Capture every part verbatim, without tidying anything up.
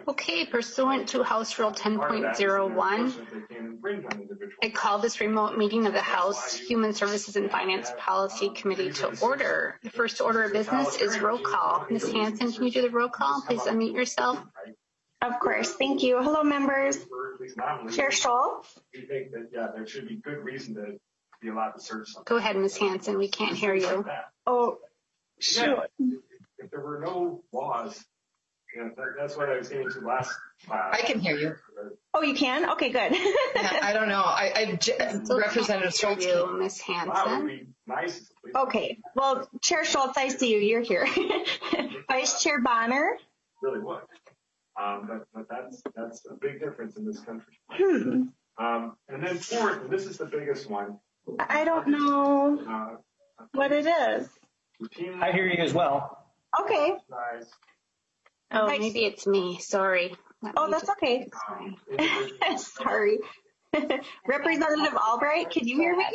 Okay, pursuant to House Rule ten point oh one, I call this remote meeting of the House Human Services and Finance Policy Committee to order. The first order of business is roll call. Miz Hanson, can you do the roll call? Please unmute yourself. Of course, thank you. Hello, members. Chair Schultz. We think that, yeah, there should be good reason to be allowed to search something. Go ahead, Miz Hanson. We can't hear you. Oh, sure. Yeah, if there were no laws, you know, that, that's what I was getting to last class. I can hear you. Oh, you can? Okay, good. Yeah, I don't know. I, I j- Representative Schultz. You, Miz Hanson. Be nice, okay. Well, Chair Schultz, I see you. You're here. Vice Chair Bonner. Really would. Um, but, but that's that's a big difference in this country. Hmm. Um, and then fourth, and this is the biggest one. I don't know uh, what it is. Routinely I hear you as well. Okay. exercise, Oh, Vice- maybe it's me. Sorry. Let Oh, me that's just- okay. um, individuals- Sorry. Representative Albright, can you hear me?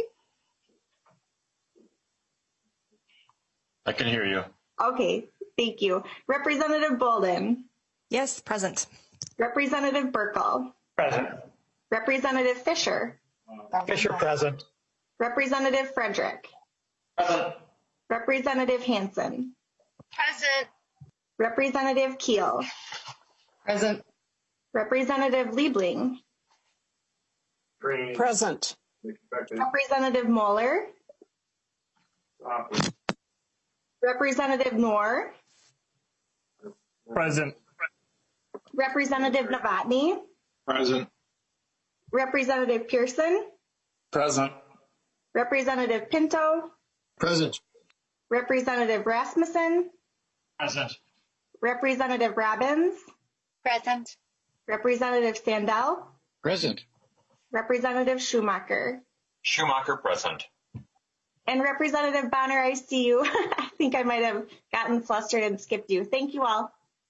I can hear you. Okay, thank you. Representative Bolden. Yes, present. Representative Burkle. Present. Representative Fisher. Fisher present. Representative Frederick. Present. Representative Hanson. Present. Representative Keel. Present. Representative Liebling. training, Present. expected, Representative Moeller. office, Representative Noor. Present. Representative Novotny. Present. Representative Pearson. Present. Representative Pinto. Present. Representative Rasmussen. Present. Representative Robbins. Present. Representative Sandell. Present. Representative Schumacher. Schumacher present. And Representative Bonner, I see you. I think I might have gotten flustered and skipped you. Thank you all.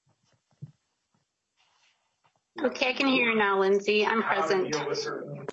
Okay, I can hear you now, Lindsay. I'm how to present. deal with certain.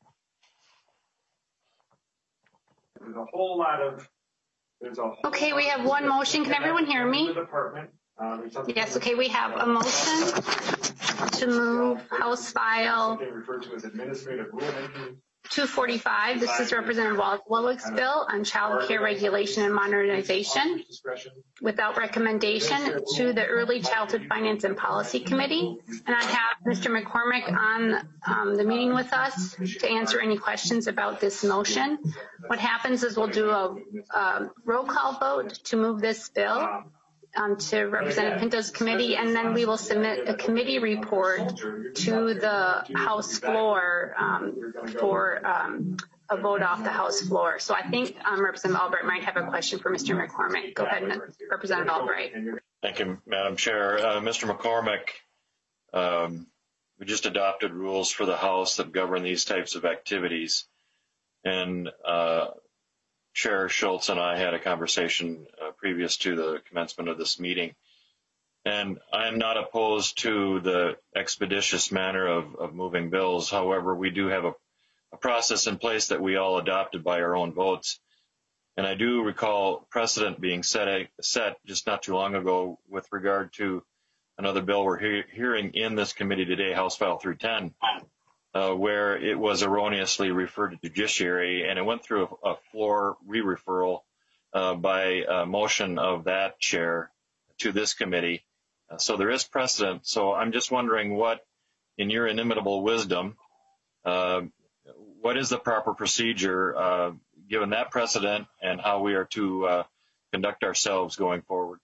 There's a whole lot of, there's a whole Okay, we lot have of- one motion. Can everyone hear me? The department, uh, there's something- Yes, okay, we have a motion to move House File Something referred to as administrative rulemaking. two forty-five. This is Representative Wallach's bill on child care regulation and modernization Discretion. without recommendation to the Early Childhood Finance and Policy Committee. And I have Mister McCormick on um, the meeting with us to answer any questions about this motion. What happens is we'll do a, a roll call vote to move this bill Um, um, to Representative Pinto's committee, and then we will submit a committee report to the House floor um, for um, a vote off the House floor. So I think um, Representative Albright might have a question for Mister McCormick. Go ahead, Representative Albright. Thank you, Madam Chair. Uh, Mister McCormick, um, we just adopted rules for the House that govern these types of activities. And uh, Chair Schultz and I had a conversation uh, previous to the commencement of this meeting. And I'm not opposed to the expeditious manner of, of moving bills. However, we do have a, a process in place that we all adopted by our own votes. And I do recall precedent being set, set just not too long ago with regard to another bill we're he- hearing in this committee today, House File three ten, uh, where it was erroneously referred to judiciary, and it went through a, a floor re-referral uh, by a motion of that chair to this committee. Uh, so there is precedent. So I'm just wondering what, in your inimitable wisdom, uh, what is the proper procedure uh, given that precedent and how we are to uh, conduct ourselves going forward?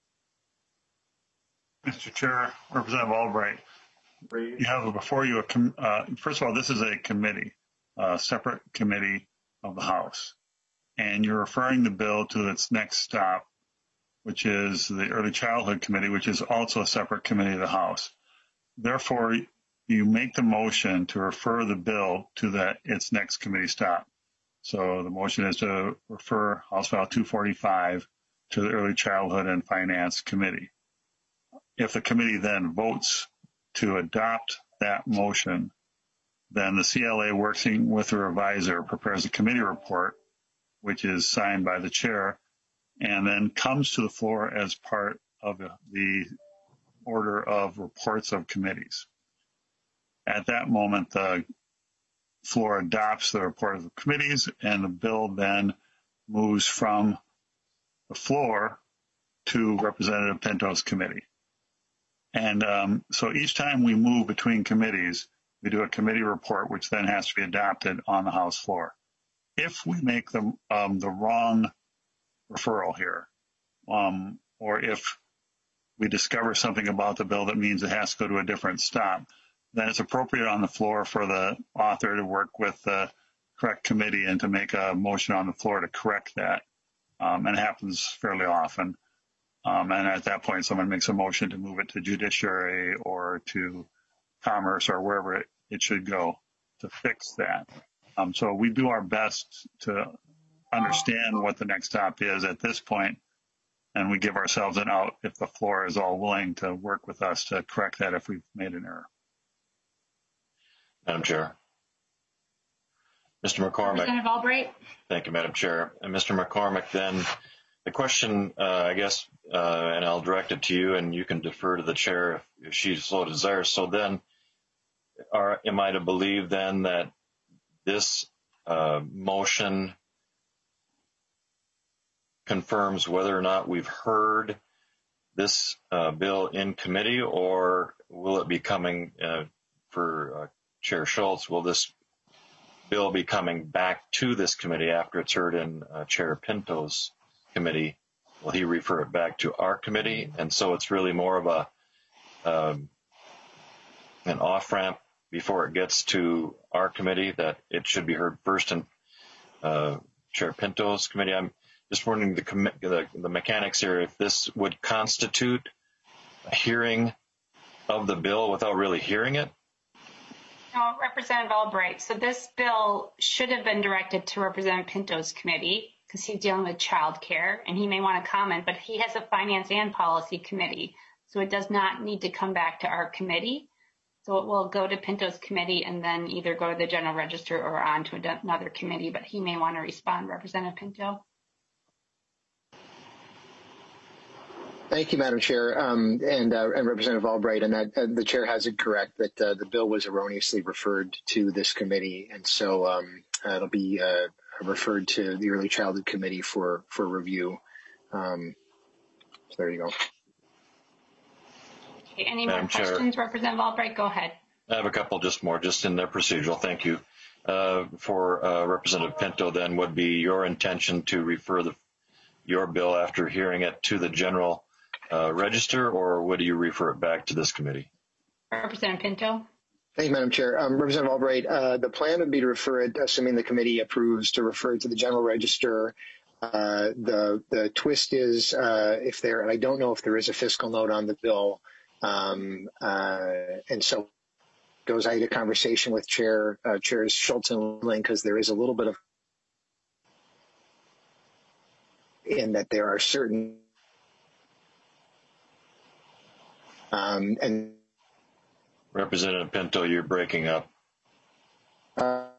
Mister Chair, Representative Albright, you have before you a com- uh, first of all, this is a committee, a separate committee of the House, and you're referring the bill to its next stop, which is the Early Childhood Committee, which is also a separate committee of the House. Therefore, you make the motion to refer the bill to that its next committee stop. So the motion is to refer House File two forty-five to the Early Childhood and Finance Committee. If the committee then votes to adopt that motion, then the C L A, working with the reviser, prepares a committee report, which is signed by the chair, and then comes to the floor as part of the order of reports of committees. At that moment, the floor adopts the report of the committees, and the bill then moves from the floor to Representative Pinto's committee. And um, so each time we move between committees, we do a committee report, which then has to be adopted on the House floor. If we make the, um, the wrong referral here, um, or if we discover something about the bill that means it has to go to a different stop, then it's appropriate on the floor for the author to work with the correct committee and to make a motion on the floor to correct that. Um, and it happens fairly often. Um, and at that point, someone makes a motion to move it to judiciary or to commerce or wherever it, it should go to fix that. Um, so we do our best to understand what the next stop is at this point, and we give ourselves an out if the floor is all willing to work with us to correct that if we've made an error. Madam Chair. Mister McCormick. Representative Albright. Thank you, Madam Chair. And Mister McCormick, then the question, uh, I guess, uh, and I'll direct it to you, and you can defer to the chair if, if she so desires. So then, are, am I to believe then that this uh, motion confirms whether or not we've heard this uh, bill in committee, or will it be coming uh, for uh, Chair Schultz? Will this bill be coming back to this committee after it's heard in uh, Chair Pinto's committee? Will he refer it back to our committee? And so it's really more of a um, an off-ramp before it gets to our committee, that it should be heard first in uh, Chair Pinto's committee. I'm just wondering the, the, the mechanics here, if this would constitute a hearing of the bill without really hearing it? No, Representative Albright. So this bill should have been directed to Representative Pinto's committee because he's dealing with child care and he may want to comment, but he has a finance and policy committee. So it does not need to come back to our committee. So it will go to Pinto's committee and then either go to the general register or on to another committee, but he may want to respond, Representative Pinto. Thank you, Madam Chair, um, and, uh, and Representative Albright. And that uh, the chair has it correct that uh, the bill was erroneously referred to this committee, and so um, uh, it'll be uh, referred to the Early Childhood Committee for for review. Um, so there you go. Okay, any Madam more Chair. questions, Representative Albright? Go ahead. I have a couple just more, just in their procedural. Thank you. Uh, for uh, Representative Pinto, then, would be your intention to refer the, your bill after hearing it to the general Uh, register, or would you refer it back to this committee? Representative Pinto. Thank you, Madam Chair. Um, Representative Albright, uh, the plan would be to refer it, assuming the committee approves, to refer it to the general register. Uh, the the twist is uh, if there, and I don't know if there is a fiscal note on the bill, um, uh, and so goes I had a conversation with Chair uh, Chairs Schultz and Link, because there is a little bit of in that there are certain Um, and Representative Pinto, you're breaking up. Uh,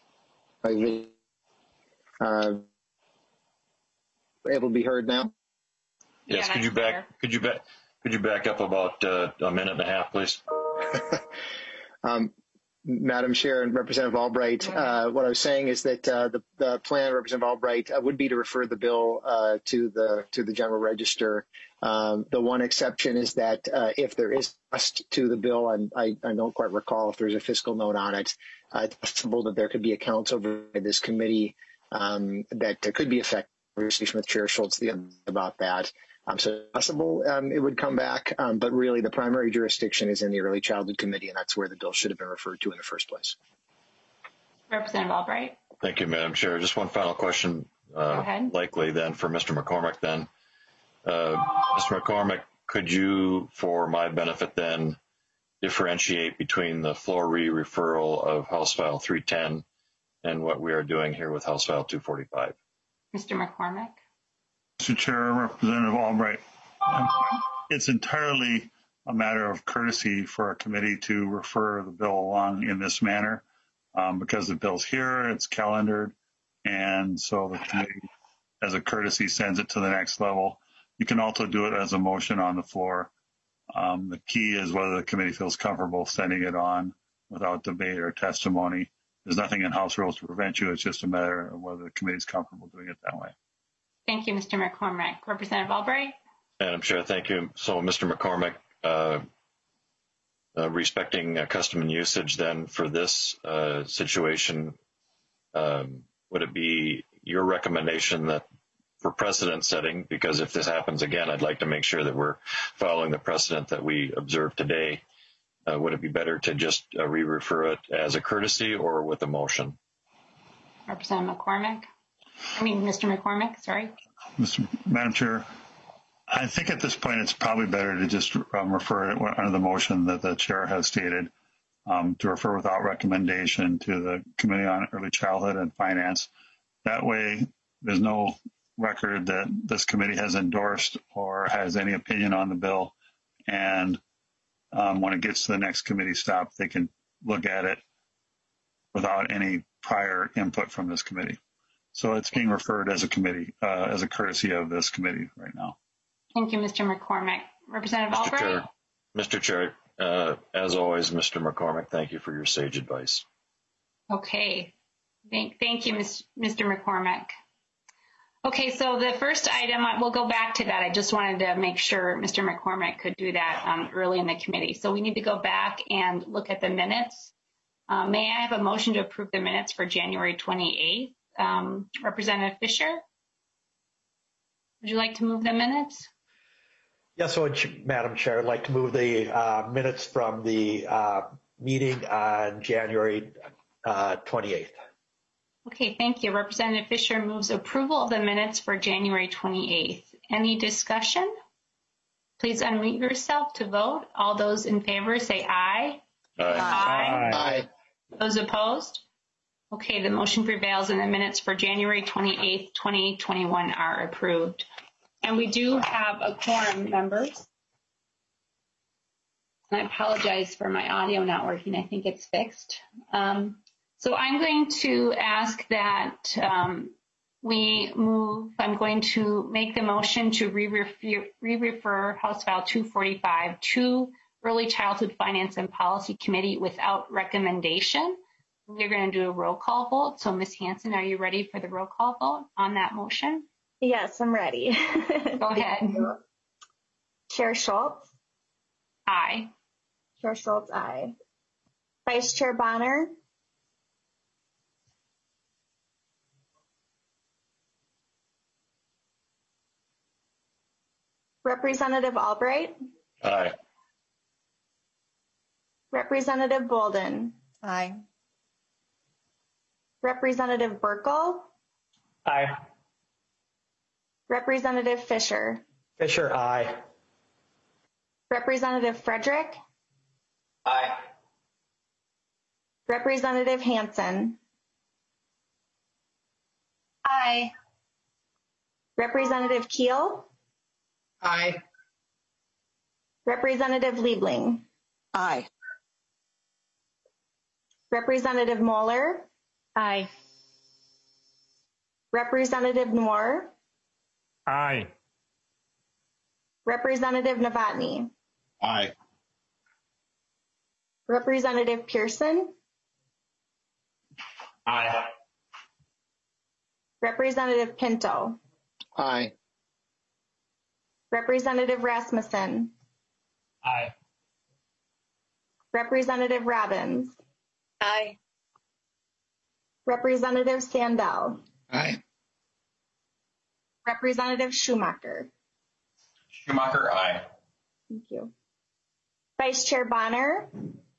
uh, able to be heard now? Yes. Yeah, could you back? better. Could you back? Could you back up about uh, a minute and a half, please? um, Madam Chair and Representative Albright, uh, what I was saying is that uh, the, the plan, Representative Albright, uh, would be to refer the bill uh, to the to the general register. Um, the one exception is that uh, if there is cost to the bill, and I, I don't quite recall if there's a fiscal note on it, uh, it's possible that there could be accounts over by this committee um, that uh, could be affected. Conversation with Chair Schultz the, about that. Um, so it's possible um, it would come back, um, but really the primary jurisdiction is in the Early Childhood Committee, and that's where the bill should have been referred to in the first place. Representative Albright. Thank you, Madam Chair. Just one final question, uh, Go ahead. likely then for Mister McCormick then. Uh, Mister McCormick, could you, for my benefit then, differentiate between the floor re-referral of House File three ten and what we are doing here with House File two forty-five? Mister McCormick. Mister Chair, Representative Albright, um, it's entirely a matter of courtesy for a committee to refer the bill along in this manner um, because the bill's here, it's calendared, and so the committee, as a courtesy, sends it to the next level. You can also do it as a motion on the floor Um, the key is whether the committee feels comfortable sending it on without debate or testimony. There's nothing in House rules to prevent you. It's just a matter of whether the committee is comfortable doing it that way. Thank you, Mister McCormick. Representative Albright? Madam Chair, thank you. So, Mister McCormick, uh, uh, respecting uh, custom and usage then for this uh, situation, um, would it be your recommendation that for precedent setting, because if this happens again, I'd like to make sure that we're following the precedent that we observed today, uh, would it be better to just uh, re-refer it as a courtesy or with a motion? Representative McCormick? I mean, Mister McCormick, sorry. Mister Madam Chair, I think at this point it's probably better to just um, refer it under the motion that the chair has stated, um, to refer without recommendation to the Committee on Early Childhood and Finance. That way, there's no record that this committee has endorsed or has any opinion on the bill. And um, when it gets to the next committee stop, they can look at it without any prior input from this committee. So it's being referred as a committee, uh, as a courtesy of this committee right now. Thank you, Mister McCormick. Representative Mister Albright? Chair, Mister Chair, uh, as always, Mister McCormick, thank you for your sage advice. Okay. Thank, thank you, Mister McCormick. Okay, so the first item, we'll go back to that. I just wanted to make sure Mister McCormick could do that um, early in the committee. So we need to go back and look at the minutes. Uh, may I have a motion to approve the minutes for January twenty-eighth? Um, Representative Fisher, would you like to move the minutes? Yes, so Madam Chair, I'd like to move the uh, minutes from the uh, meeting on January uh, twenty-eighth. Okay, thank you. Representative Fisher moves approval of the minutes for January twenty-eighth. Any discussion? Please unmute yourself to vote. All those in favor say aye. Aye. Aye. Aye. Those opposed? Okay, the motion prevails and the minutes for January twenty-eighth, twenty twenty-one are approved. And we do have a quorum, members. And I apologize for my audio not working. I think it's fixed. Um, so I'm going to ask that um, we move, I'm going to make the motion to re-refer, re-refer House File two forty-five to Early Childhood Finance and Policy Committee without recommendation. We're going to do a roll call vote. So Miz Hanson, are you ready for the roll call vote on that motion? Yes, I'm ready. Go ahead. Chair Schultz? Aye. Chair Schultz, aye. Vice Chair Bonner? Representative Albright? Aye. Representative Bolden? Aye. Representative Burkle? Aye. Representative Fisher? Fisher, aye. Representative Frederick? Aye. Representative Hanson? Aye. Representative Keel? Aye. Representative Liebling? Aye. Representative Moeller? Aye. Representative Noor? Aye. Representative Novotny? Aye. Representative Pearson? Aye. Representative Pinto? Aye. Representative Rasmussen? Aye. Representative Robbins? Aye. Representative Sandell? Aye. Representative Schumacher? Schumacher, aye. Thank you. Vice Chair Bonner?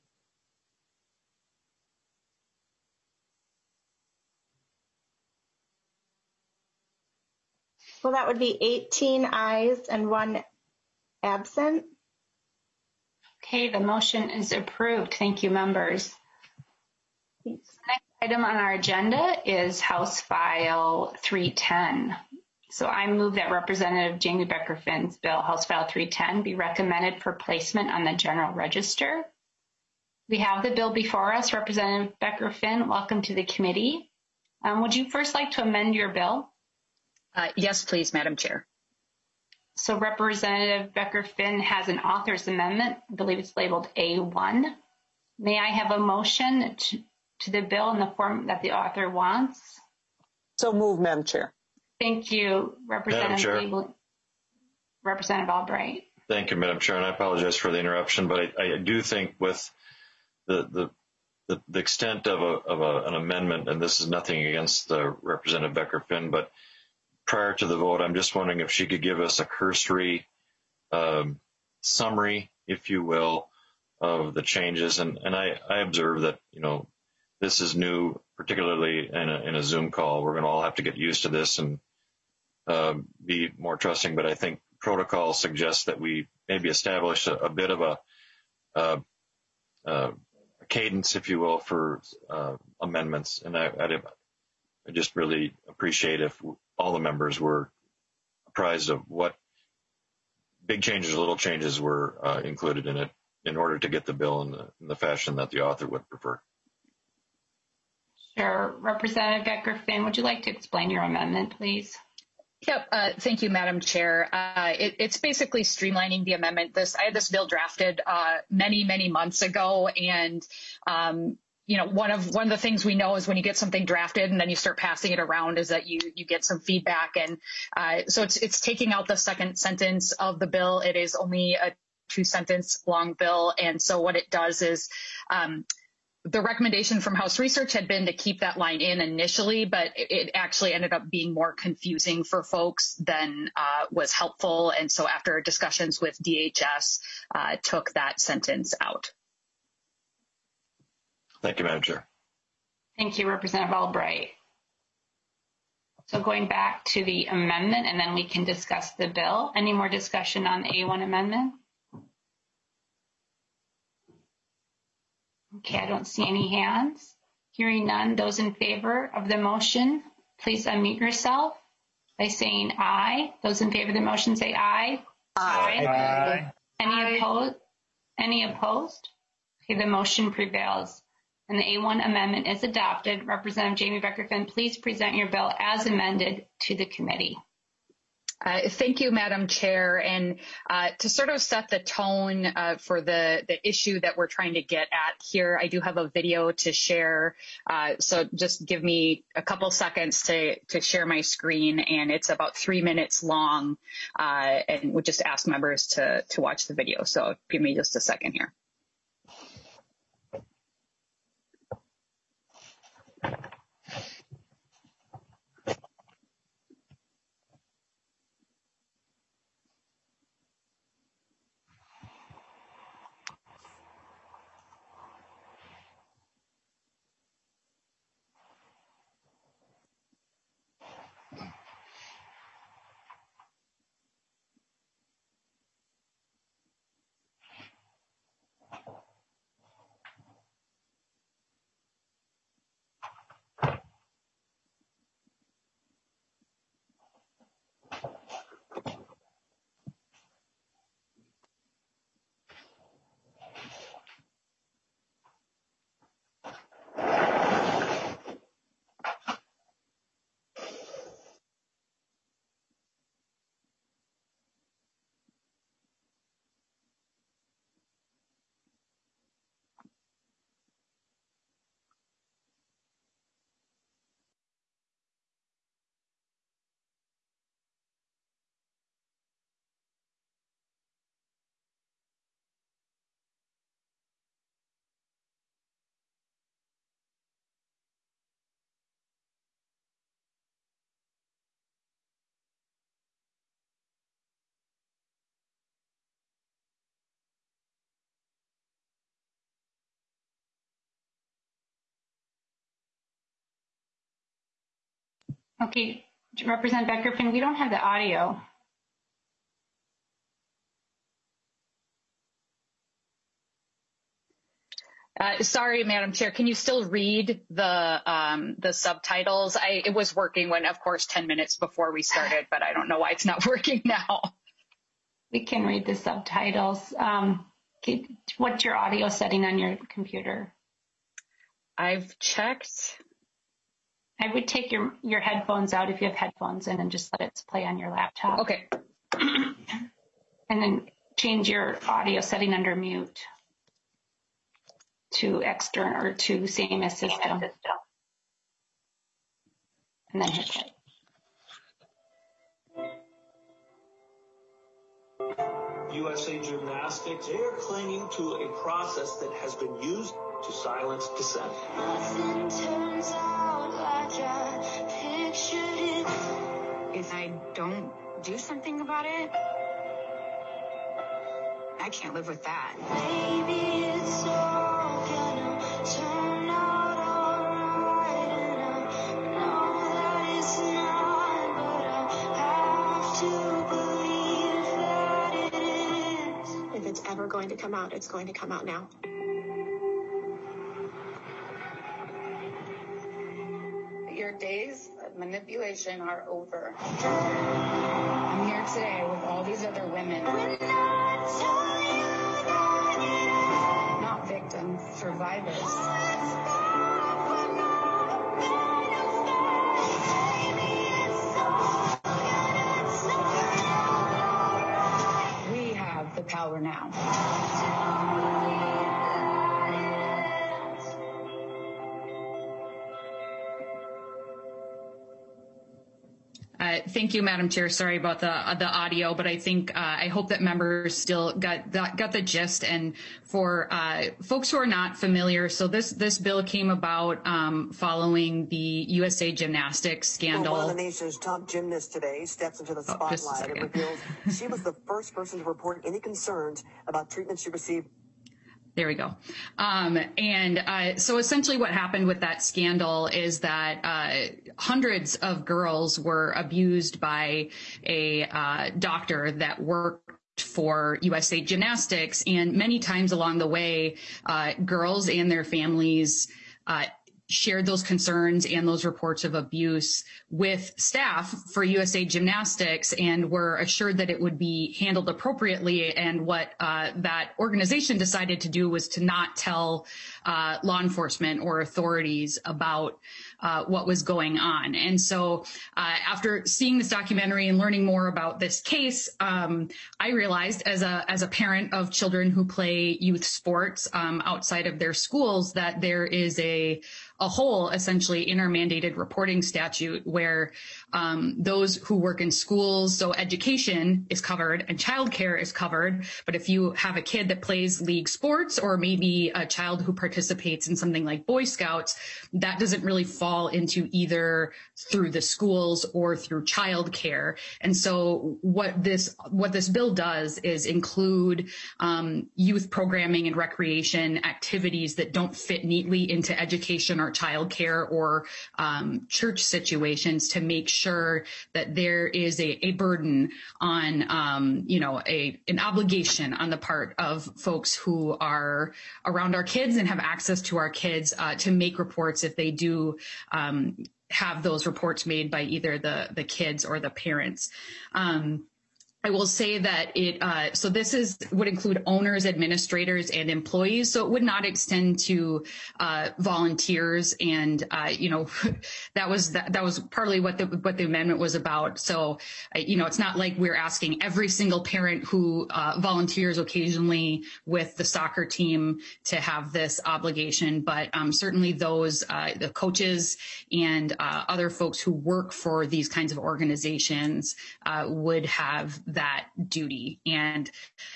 Well, that would be eighteen ayes and one absent. Okay, the motion is approved. Thank you, members. Thanks. The next item on our agenda is House File three ten. So I move that Representative Jamie Becker-Finn's bill, House File three ten, be recommended for placement on the General Register. We have the bill before us. Representative Becker-Finn, welcome to the committee. Um, would you first like to amend your bill? Uh, yes, please, Madam Chair. So Representative Becker-Finn has an author's amendment. I believe it's labeled A one. May I have a motion to, to the bill in the form that the author wants? So move, Madam Chair. Thank you, Representative Gable, Representative Albright. Thank you, Madam Chair, and I apologize for the interruption, but I, I do think with the the the, the extent of, a, of a, an amendment, and this is nothing against the Representative Becker-Finn, but prior to the vote, I'm just wondering if she could give us a cursory um, summary, if you will, of the changes. And, and I, I observe that, you know, this is new, particularly in a, in a Zoom call. We're going to all have to get used to this and uh, be more trusting. But I think protocol suggests that we maybe establish a, a bit of a, uh, uh, a cadence, if you will, for uh, amendments. And I, I, I just really appreciate if all the members were apprised of what big changes or little changes were uh, included in it in order to get the bill in the, in the fashion that the author would prefer. Sure. Representative Becker-Finn, would you like to explain your amendment, please? Yep. Uh, thank you, Madam Chair. Uh, it, it's basically streamlining the amendment. This I had this bill drafted uh, many, many months ago, and um, you know, one of one of the things we know is when you get something drafted and then you start passing it around is that you you get some feedback, and uh, so it's it's taking out the second sentence of the bill. It is only a two sentence long bill, and so what it does is. Um, The recommendation from House Research had been to keep that line in initially, but it actually ended up being more confusing for folks than uh, was helpful. And so after discussions with D H S, uh, took that sentence out. Thank you, Madam Chair. Thank you, Representative Albright. So going back to the amendment, and then we can discuss the bill. Any more discussion on the A one amendment? Okay, I don't see any hands. Hearing none, those in favor of the motion, please unmute yourself by saying aye. Those in favor of the motion say aye. Aye. Aye. Any opposed? Any opposed? Okay, the motion prevails. And the A one amendment is adopted. Representative Jamie Becker-Finn, please present your bill as amended to the committee. Uh, thank you, Madam Chair. And uh, to sort of set the tone uh, for the, the issue that we're trying to get at here, I do have a video to share. Uh, so just give me a couple seconds to, to share my screen, and it's about three minutes long. Uh, and we'll just ask members to, to watch the video. So give me just a second here. Okay, Representative Becker-Finn, we don't have the audio. Uh, sorry, Madam Chair, can you still read the um, the subtitles? I, it was working when, of course, ten minutes before we started, but I don't know why it's not working now. We can read the subtitles. Um, what's your audio setting on your computer? I've checked. I would take your, your headphones out if you have headphones in and just let it play on your laptop. Okay. And then change your audio setting under mute to external or to same as system. And then hit play. U S A Gymnastics, they are clinging to a process that has been used to silence dissent. Nothing turns out like I pictured it. If I don't do something about it, I can't live with that. Maybe it's all gonna turn out alright, and I know that it's not, but I have to believe that it is. If it's ever going to come out, it's going to come out now. Your days of manipulation are over. I'm here today with all these other women. Not victims, survivors. We have the power now. Uh, thank you, Madam Chair. Sorry about the uh, the audio, but I think uh, I hope that members still got got, got the gist. And for uh, folks who are not familiar, so this this bill came about um, following the U S A Gymnastics scandal. Well, one of the nation's top gymnasts today steps into the spotlight and reveals she was the first person to report any concerns about treatment she received. There we go. Um, and uh, so essentially what happened with that scandal is that uh, hundreds of girls were abused by a uh, doctor that worked for U S A Gymnastics. And many times along the way, uh, girls and their families uh, shared those concerns and those reports of abuse with staff for U S A Gymnastics and were assured that it would be handled appropriately. And what uh, that organization decided to do was to not tell uh, law enforcement or authorities about uh, what was going on. And so uh, after seeing this documentary and learning more about this case, um, I realized as a as a parent of children who play youth sports um, outside of their schools that there is a a whole essentially in our mandated reporting statute where um, those who work in schools, so education is covered and childcare is covered. But if you have a kid that plays league sports or maybe a child who participates in something like Boy Scouts, that doesn't really fall into either through the schools or through childcare. And so what this what this bill does is include um, youth programming and recreation activities that don't fit neatly into education or childcare or um, church situations to make sure that there is a, a burden on, um, you know, a an obligation on the part of folks who are around our kids and have access to our kids uh, to make reports if they do um, have those reports made by either the the kids or the parents. Um, I will say that it, uh, so this is, would include owners, administrators, and employees. So it would not extend to, uh, volunteers. And, uh, you know, that was, that, that was partly what the, what the amendment was about. So, uh, you know, it's not like we're asking every single parent who, uh, volunteers occasionally with the soccer team to have this obligation, but, um, certainly those, uh, the coaches and, uh, other folks who work for these kinds of organizations, uh, would have that duty. And,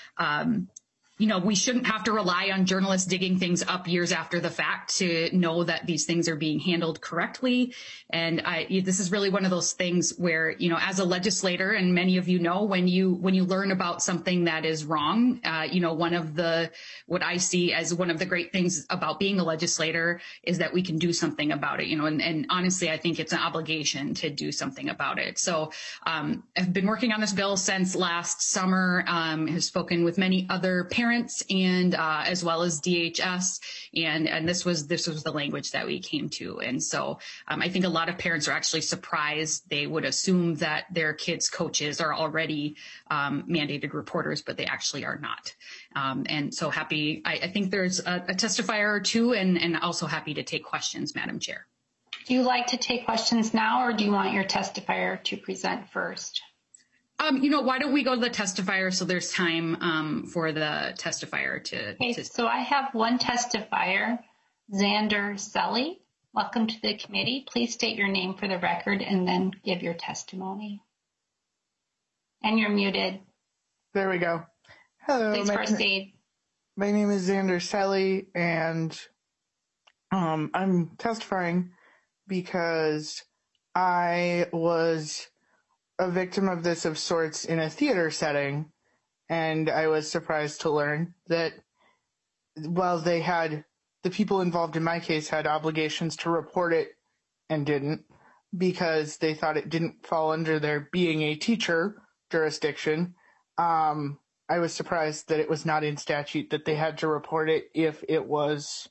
um, you know, we shouldn't have to rely on journalists digging things up years after the fact to know that these things are being handled correctly. And I, this is really one of those things where, you know, as a legislator, and many of you know, when you when you learn about something that is wrong, uh, you know, one of the, what I see as one of the great things about being a legislator is that we can do something about it, you know, and, and honestly, I think it's an obligation to do something about it. So um, I've been working on this bill since last summer, um, have spoken with many other parents and uh, as well as D H S, and and this was this was the language that we came to. And so um, I think a lot of parents are actually surprised. They would assume that their kids' coaches are already um, mandated reporters, but they actually are not. Um, and so happy, I, I think there's a, a testifier or two, and, and also happy to take questions, Madam Chair. Do you like to take questions now, or do you want your testifier to present first? Um, you know, why don't we go to the testifier so there's time um, for the testifier to, Okay, to... so I have one testifier, Xander Selly. Welcome to the committee. Please state your name for the record and then give your testimony. And you're muted. There we go. Hello. Please my, proceed. My name is Xander Selly, and um, I'm testifying because I was a victim of this of sorts in a theater setting, and I was surprised to learn that while they had, the people involved in my case had obligations to report it and didn't, because they thought it didn't fall under their being a teacher jurisdiction. Um, I was surprised that it was not in statute that they had to report it if it was,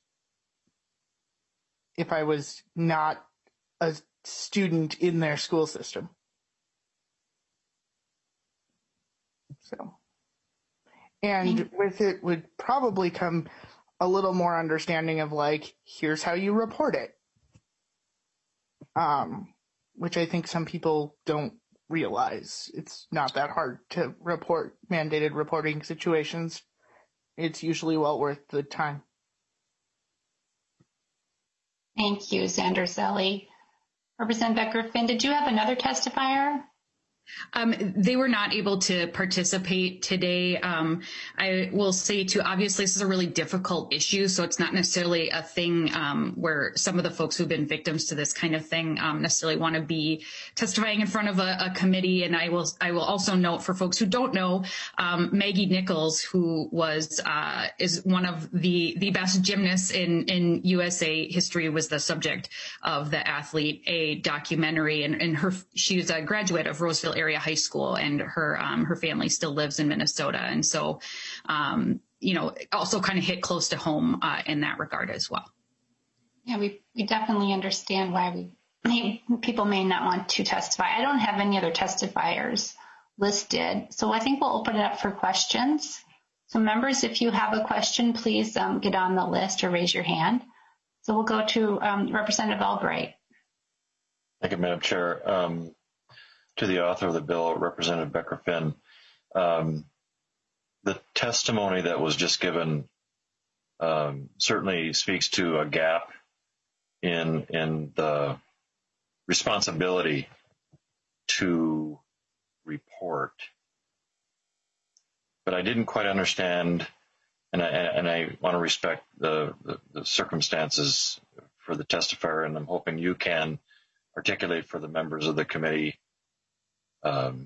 if I was not a student in their school system. So, and with it would probably come a little more understanding of like, here's how you report it. Um, which I think some people don't realize. It's not that hard to report mandated reporting situations. It's usually well worth the time. Thank you, Xander Selly. Representative Becker-Finn, did you have another testifier? Um, they were not able to participate today. Um, I will say too, obviously this is a really difficult issue, so it's not necessarily a thing um, where some of the folks who've been victims to this kind of thing um, necessarily want to be testifying in front of a, a committee. And I will, I will also note for folks who don't know, um, Maggie Nichols, who was uh, is one of the the best gymnasts in in U S A history, was the subject of the Athlete A documentary, and, and her she's a graduate of Roseville Area High School, and her um, her family still lives in Minnesota, and so um, you know, also kind of hit close to home uh, in that regard as well. Yeah, we, we definitely understand why we may, people may not want to testify. I don't have any other testifiers listed, so I think we'll open it up for questions. So members, if you have a question, please um, get on the list or raise your hand. So we'll go to um, Representative Albright. Thank you, Madam Chair. Um, to the author of the bill, Representative Becker-Finn, um, the testimony that was just given um, certainly speaks to a gap in in the responsibility to report. But I didn't quite understand, and I, and I want to respect the, the, the circumstances for the testifier, and I'm hoping you can articulate for the members of the committee um,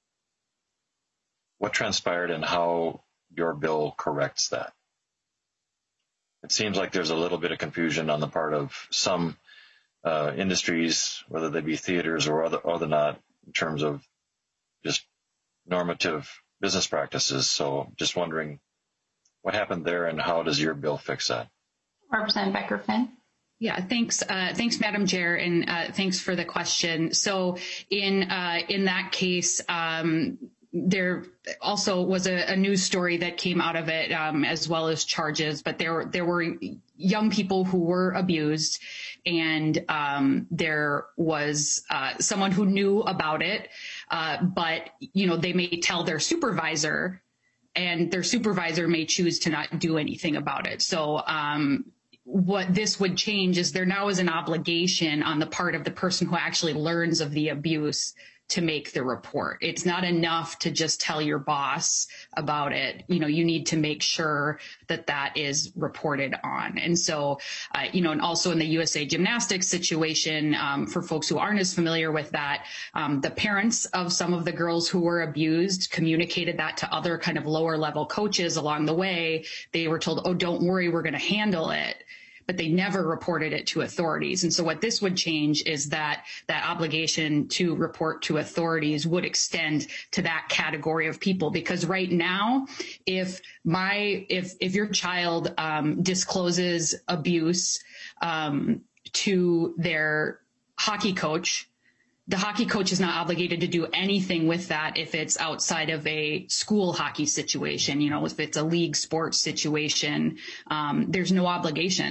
what transpired and how your bill corrects that. It seems like there's a little bit of confusion on the part of some uh, industries, whether they be theaters or other, other not, in terms of just normative business practices. So just wondering what happened there and how does your bill fix that? Representative Becker-Finn. Yeah, thanks, uh, thanks, Madam Chair, and uh, thanks for the question. So in uh, in that case, um, there also was a, a news story that came out of it, um, as well as charges. But there there were young people who were abused, and um, there was uh, someone who knew about it, uh, but you know they may tell their supervisor, and their supervisor may choose to not do anything about it. So. Um, What this would change is there now is an obligation on the part of the person who actually learns of the abuse to make the report. It's not enough to just tell your boss about it. You know, you need to make sure that that is reported on. And so, uh, you know, and also in the U S A Gymnastics situation, um, for folks who aren't as familiar with that, um, the parents of some of the girls who were abused communicated that to other kind of lower level coaches along the way. They were told, oh, don't worry, we're going to handle it. But they never reported it to authorities. And so what this would change is that that obligation to report to authorities would extend to that category of people. Because right now, if my if if your child um, discloses abuse um, to their hockey coach, the hockey coach is not obligated to do anything with that if it's outside of a school hockey situation. You know, if it's a league sports situation, um, there's no obligation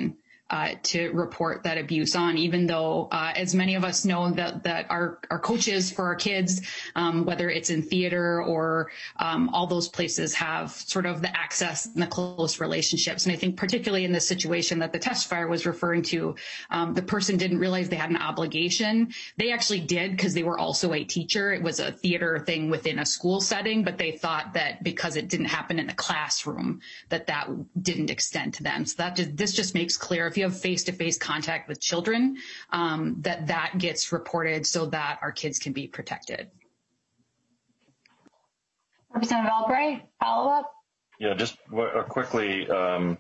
uh, to report that abuse on, even though, uh, as many of us know, that, that our, our coaches for our kids, um, whether it's in theater or um, all those places, have sort of the access and the close relationships. And I think particularly in this situation that the testifier was referring to, um, the person didn't realize they had an obligation. They actually did because they were also a teacher. It was a theater thing within a school setting, but they thought that because it didn't happen in the classroom, that that didn't extend to them. So that just, this just makes clear if you have face-to-face contact with children, um, that that gets reported so that our kids can be protected. Representative Albright, follow up? Yeah, just uh, quickly. Um,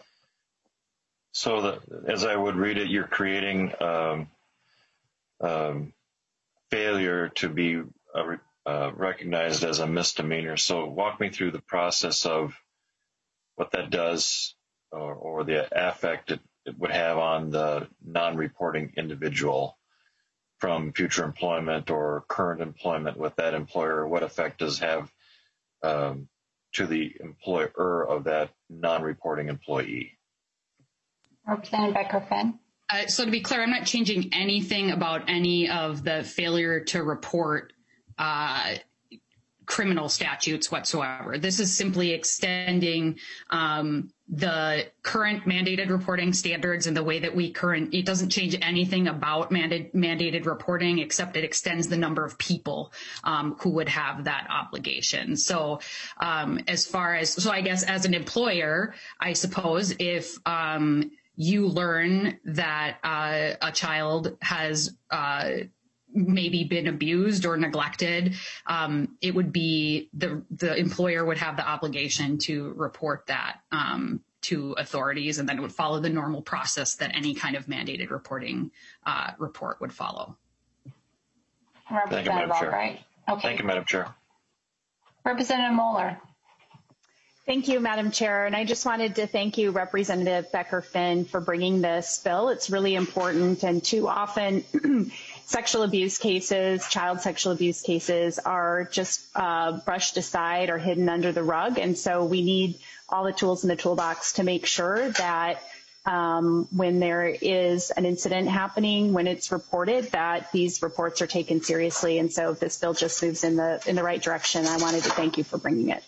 so that, as I would read it, you're creating um, um, failure to be uh, uh, recognized as a misdemeanor. So walk me through the process of what that does, or, or the affect it, it would have on the non-reporting individual from future employment or current employment with that employer. What effect does it have um, to the employer of that non-reporting employee? Representative Becker-Finn. Uh, so to be clear, I'm not changing anything about any of the failure to report uh, criminal statutes whatsoever. This is simply extending um, the current mandated reporting standards and the way that we current, it doesn't change anything about mandated, mandated reporting, except it extends the number of people um, who would have that obligation. So um, as far as, so I guess as an employer, I suppose if um, you learn that uh, a child has uh, maybe been abused or neglected, um, it would be the the employer would have the obligation to report that um, to authorities, and then it would follow the normal process that any kind of mandated reporting uh, report would follow. Thank you, Madam Chair. Albright. Okay. Thank you, Madam Chair. Representative Moeller. Thank you, Madam Chair. And I just wanted to thank you, Representative Becker-Finn, for bringing this bill. It's really important, and too often sexual abuse cases, child sexual abuse cases are just uh, brushed aside or hidden under the rug. And so we need all the tools in the toolbox to make sure that um, when there is an incident happening, when it's reported, that these reports are taken seriously. And so this bill just moves in the in the right direction. I wanted to thank you for bringing it.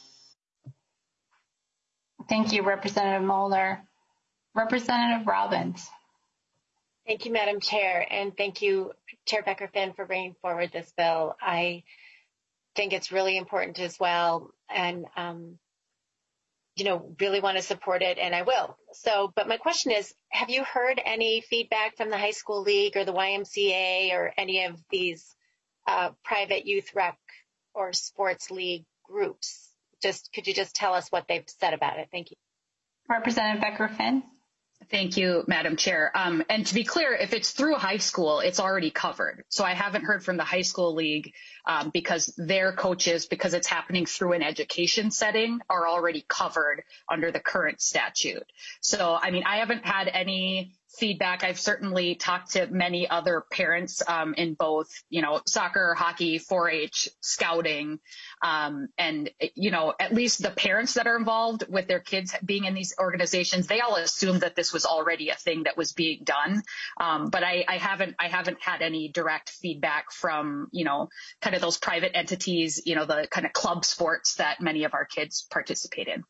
Thank you, Representative Moeller. Representative Robbins. Thank you, Madam Chair, and thank you, Chair Becker-Finn, for bringing forward this bill. I think it's really important as well, and, um, you know, really want to support it, and I will. So, but my question is, have you heard any feedback from the High School League or the Y M C A or any of these uh, private youth rec or sports league groups? Just, could you just tell us what they've said about it? Thank you. Representative Becker-Finn. Thank you, Madam Chair. Um, and to be clear, if it's through high school, it's already covered. So I haven't heard from the High School League um, because their coaches, because it's happening through an education setting, are already covered under the current statute. So, I mean, I haven't had any feedback. I've certainly talked to many other parents um, in both, you know, soccer, hockey, four H, scouting, um, and, you know, at least the parents that are involved with their kids being in these organizations, they all assumed that this was already a thing that was being done. Um, but I, I haven't, I haven't had any direct feedback from, you know, kind of those private entities, you know, the kind of club sports that many of our kids participate in.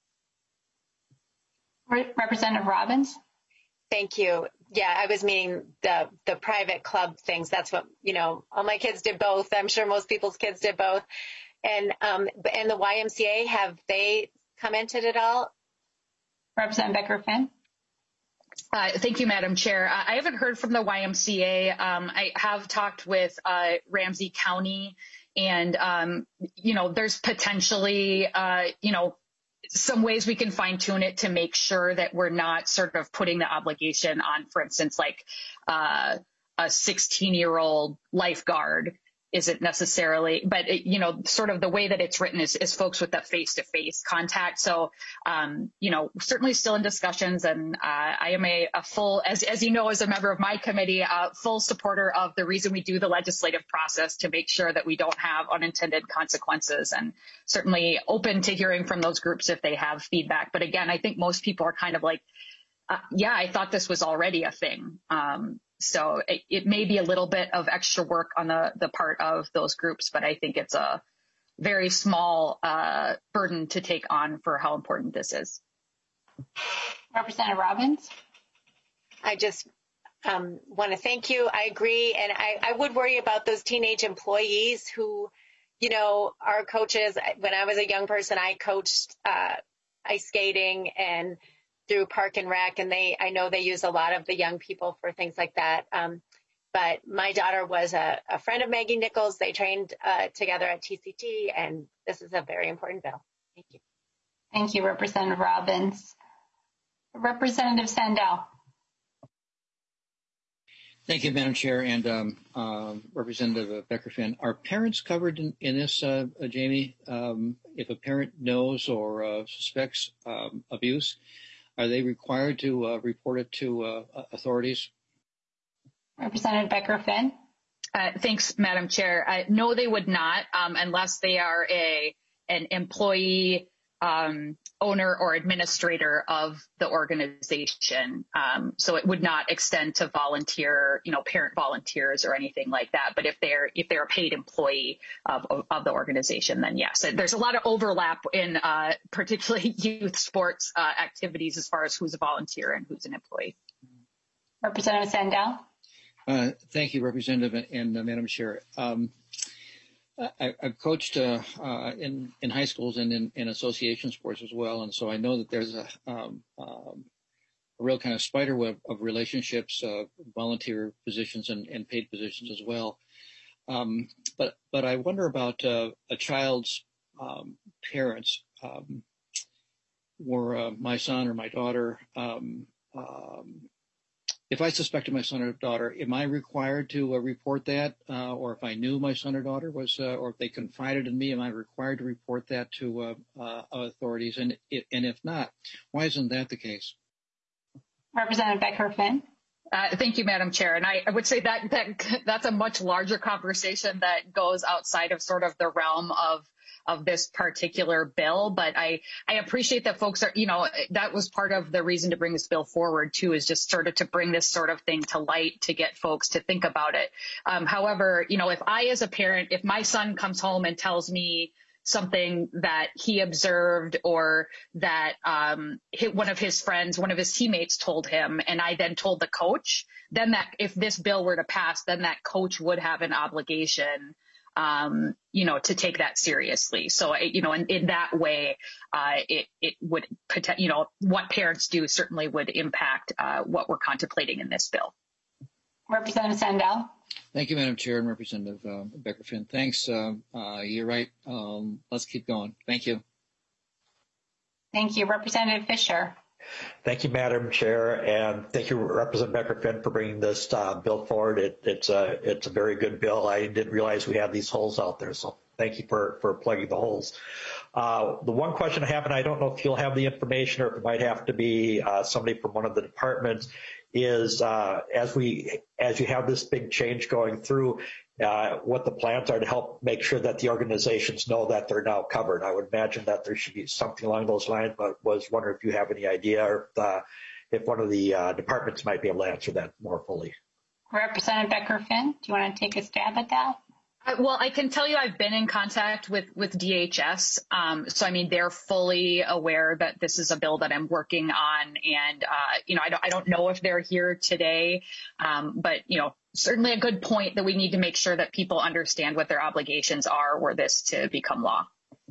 Representative Robbins. Thank you. Yeah, I was meaning the the private club things. That's what, you know, all my kids did both. I'm sure most people's kids did both. And um, and the Y M C A, have they commented at all? Representative Becker-Finn. Uh, thank you, Madam Chair. Uh, I haven't heard from the Y M C A. Um, I have talked with uh, Ramsey County, and, um, you know, there's potentially, uh, you know, some ways we can fine tune it to make sure that we're not sort of putting the obligation on, for instance, like uh, a sixteen year old lifeguard isn't necessarily, but it, you know, sort of the way that it's written is, is folks with that face to face contact. So, um, you know, certainly still in discussions, and uh, I am a, a full, as, as you know, as a member of my committee, a full supporter of the reason we do the legislative process to make sure that we don't have unintended consequences, and certainly open to hearing from those groups if they have feedback. But again, I think most people are kind of like, uh, yeah, I thought this was already a thing. Um, so it, it may be a little bit of extra work on the, the part of those groups, but I think it's a very small uh, burden to take on for how important this is. Representative Robbins? I just um, want to thank you. I agree. And I, I would worry about those teenage employees who, you know, our coaches. When I was a young person, I coached uh, ice skating and through Park and Rec, and they, I know they use a lot of the young people for things like that. Um, but my daughter was a, a friend of Maggie Nichols. They trained uh, together at T C T, and this is a very important bill. Thank you. Thank you, Representative Robbins. Representative Sandell. Thank you, Madam Chair, and um, uh, Representative Becker-Finn. Are parents covered in, in this, uh, uh, Jamie? Um, if a parent knows or uh, suspects um, abuse, are they required to uh, report it to uh, authorities? Representative Becker-Finn. Uh, thanks, Madam Chair. Uh, no, they would not, um, unless they are a an employee, um, owner, or administrator of the organization. Um, so it would not extend to volunteer, you know, parent volunteers or anything like that. But if they're if they're a paid employee of of, of the organization, then yes. There's a lot of overlap in uh, particularly youth sports uh, activities as far as who's a volunteer and who's an employee. Representative Sandell. Uh, thank you, Representative and uh, Madam Chair. Um, I, I've coached uh, uh, in, in high schools and in, in association sports as well, and so I know that there's a, um, um, a real kind of spider web of relationships, uh, volunteer positions and, and paid positions as well. Um, but but I wonder about uh, a child's um, parents, um, or uh, my son or my daughter. Um, um, If I suspected my son or daughter, am I required to uh, report that? Uh, or if I knew my son or daughter was, uh, or if they confided in me, am I required to report that to uh, uh, authorities? And, and if not, why isn't that the case? Representative Becker-Finn. Uh, thank you, Madam Chair. And I, I would say that, that that's a much larger conversation that goes outside of sort of the realm of of this particular bill. But I, I appreciate that folks are, you know, that was part of the reason to bring this bill forward too, is just sort of to bring this sort of thing to light, to get folks to think about it. Um, however, you know, if I, as a parent, if my son comes home and tells me something that he observed or that um, one of his friends, one of his teammates told him, and I then told the coach, then that if this bill were to pass, then that coach would have an obligation Um, you know, to take that seriously. So, you know, in, in that way, uh, it, it would, you know, what parents do certainly would impact uh, what we're contemplating in this bill. Representative Sandell. Thank you, Madam Chair and Representative uh, Becker-Finn. Thanks. Uh, uh, you're right. Um, let's keep going. Thank you. Thank you. Representative Fisher. Thank you, Madam Chair, and thank you, Representative Becker-Finn, for bringing this uh, bill forward. It, it's a it's a very good bill. I didn't realize we had these holes out there, so thank you for for plugging the holes. Uh, the one question I have, and I don't know if you'll have the information or if it might have to be uh, somebody from one of the departments, is uh, as we as you have this big change going through, uh, what the plans are to help make sure that the organizations know that they're now covered. I would imagine that there should be something along those lines, but was wondering if you have any idea, or if, uh, if one of the uh, departments might be able to answer that more fully. Representative Becker-Finn, do you want to take a stab at that? Uh, well, I can tell you I've been in contact with, with D H S. Um, so, I mean, they're fully aware that this is a bill that I'm working on. And, uh, you know, I don't, I don't know if they're here today. Um, but, you know, certainly a good point that we need to make sure that people understand what their obligations are were this to become law.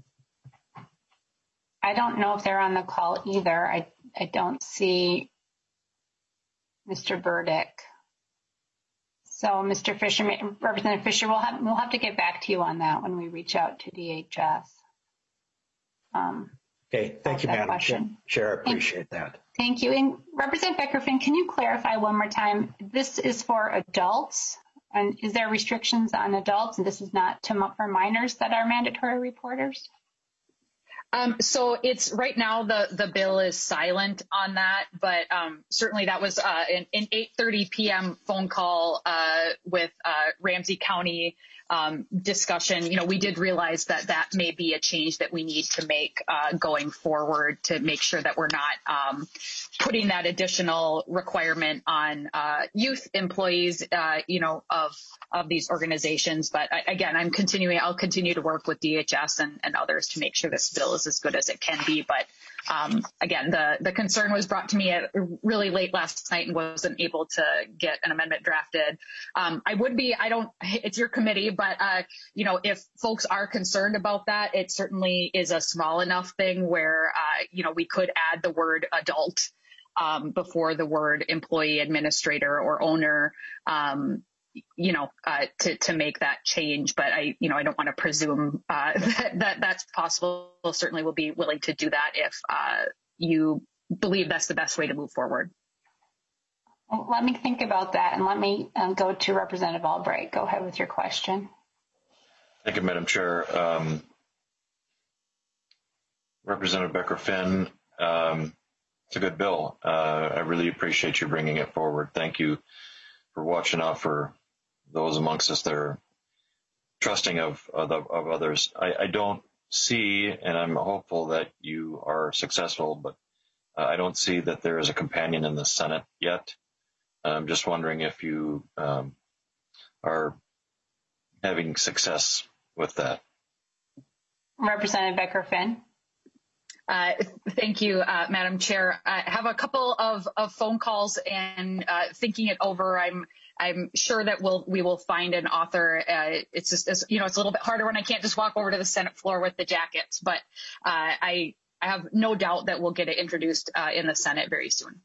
I don't know if they're on the call either. I, I don't see Mister Burdick. So, Mister Fisher, Representative Fisher, we'll have, we'll have to get back to you on that when we reach out to D H S. Um, okay, thank you, Madam Chair. I appreciate thank, that. Thank you. And Representative Becker-Finn, can you clarify one more time? This is for adults, and is there restrictions on adults, and this is not to, for minors that are mandatory reporters? Um, so it's right now the, the bill is silent on that, but um, certainly that was uh, an, an eight thirty p.m. phone call uh, with uh, Ramsey County um, discussion, you know, we did realize that that may be a change that we need to make uh, going forward to make sure that we're not um, putting that additional requirement on uh, youth employees, uh, you know, of of these organizations. But I, again, I'm continuing, I'll continue to work with D H S and, and others to make sure this bill is as good as it can be. But um, again, the, the concern was brought to me at really late last night and wasn't able to get an amendment drafted. Um, I would be, I don't, it's your committee, but, uh, you know, if folks are concerned about that, it certainly is a small enough thing where, uh, you know, we could add the word adult um, before the word employee, administrator, or owner, um, you know, uh, to, to make that change. But I, you know, I don't want to presume uh, that, that that's possible. We'll certainly will be willing to do that if uh, you believe that's the best way to move forward. Well, let me think about that, and let me um, go to Representative Albright. Go ahead with your question. Thank you, Madam Chair. Um, Representative Becker-Finn, um, it's a good bill. Uh, I really appreciate you bringing it forward. Thank you for watching out for those amongst us that are trusting of, of, of others. I, I don't see, and I'm hopeful that you are successful, but uh, I don't see that there is a companion in the Senate yet. I'm just wondering if you um, are having success with that. Representative Becker-Finn. Uh, thank you, uh, Madam Chair. I have a couple of, of phone calls, and uh, thinking it over, I'm I'm sure that we'll we will find an author. Uh, it's just it's, you know it's a little bit harder when I can't just walk over to the Senate floor with the jackets, but uh, I I have no doubt that we'll get it introduced uh, in the Senate very soon.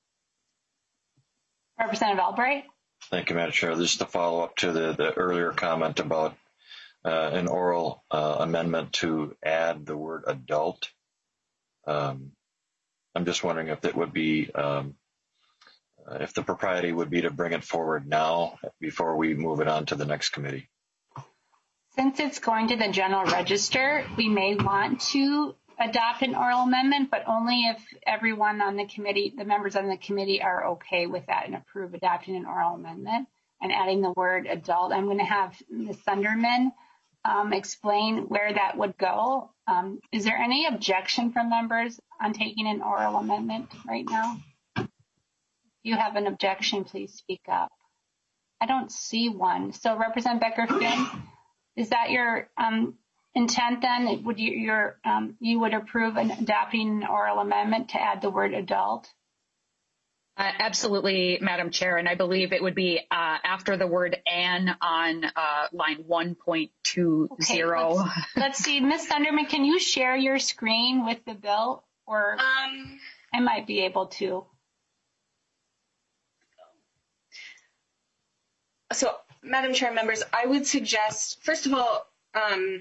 Representative Albright. Thank you, Madam Chair. Just to follow up to the, the earlier comment about uh, an oral uh, amendment to add the word adult. Um, I'm just wondering if it would be, um, if the propriety would be to bring it forward now before we move it on to the next committee. Since it's going to the general register, we may want to adopt an oral amendment, but only if everyone on the committee, the members on the committee, are okay with that and approve adopting an oral amendment and adding the word adult. I'm going to have Miz Sunderman um, explain where that would go. Um, is there any objection from members on taking an oral amendment right now? If you have an objection, please speak up. I don't see one. So Representative Becker-Finn, is that your um, intent then? Would you your um, you would approve an adopting an oral amendment to add the word adult? Uh, absolutely, Madam Chair, and I believe it would be uh, after the word "an" on uh, line one point two zero. Okay, let's, let's see, Miz Sunderman, can you share your screen with the bill, or um, I might be able to. So, Madam Chair, members, I would suggest, first of all, um,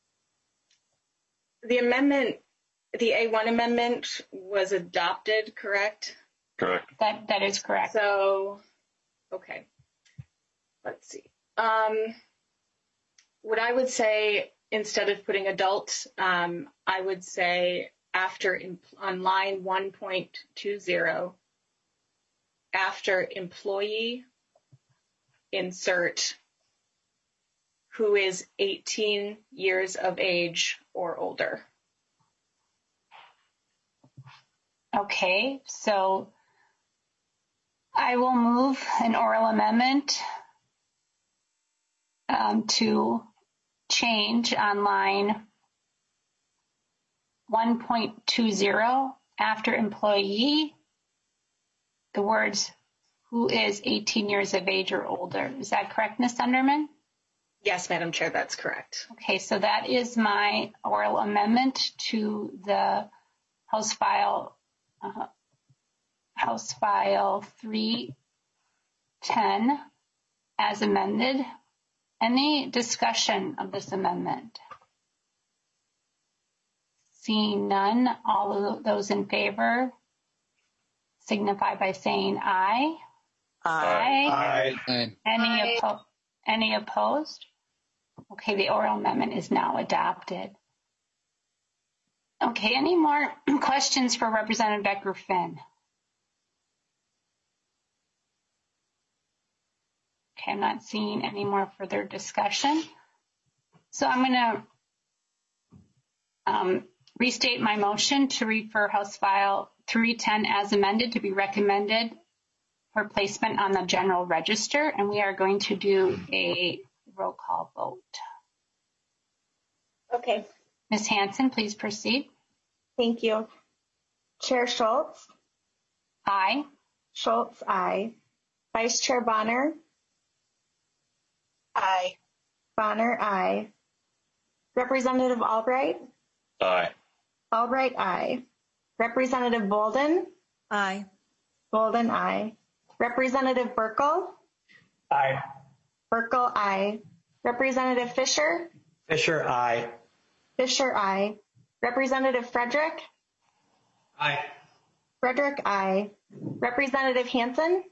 the amendment, the A one amendment was adopted, correct? Correct. That that is correct. So, okay. Let's see. Um, what I would say, instead of putting adult, um, I would say after on line one point two zero, after employee, insert who is eighteen years of age or older. Okay, so I will move an oral amendment um, to change on line one point two zero after employee, the words who is eighteen years of age or older. Is that correct, Miz Sunderman? Yes, Madam Chair, that's correct. Okay, so that is my oral amendment to the House File uh, House File three ten as amended. Any discussion of this amendment? Seeing none, all of those in favor signify by saying aye. Aye. Aye. Aye. Any, oppo- any opposed? Okay, the oral amendment is now adopted. Okay, any more questions for Representative Becker-Finn? Okay, I'm not seeing any more further discussion. So I'm going to um, restate my motion to refer House File three ten as amended to be recommended for placement on the general register, and we are going to do a roll call vote. Okay. Miz Hanson, please proceed. Thank you. Chair Schultz? Aye. Schultz, aye. Vice Chair Bonner? Aye. Bonner, aye. Representative Albright? Aye. Albright, aye. Representative Bolden? Aye. Bolden, aye. Representative Burkle? Aye. Burkle, aye. Representative Fisher? Fisher, aye. Fisher, aye. Representative Frederick? Aye. Frederick, aye. Representative Hanson?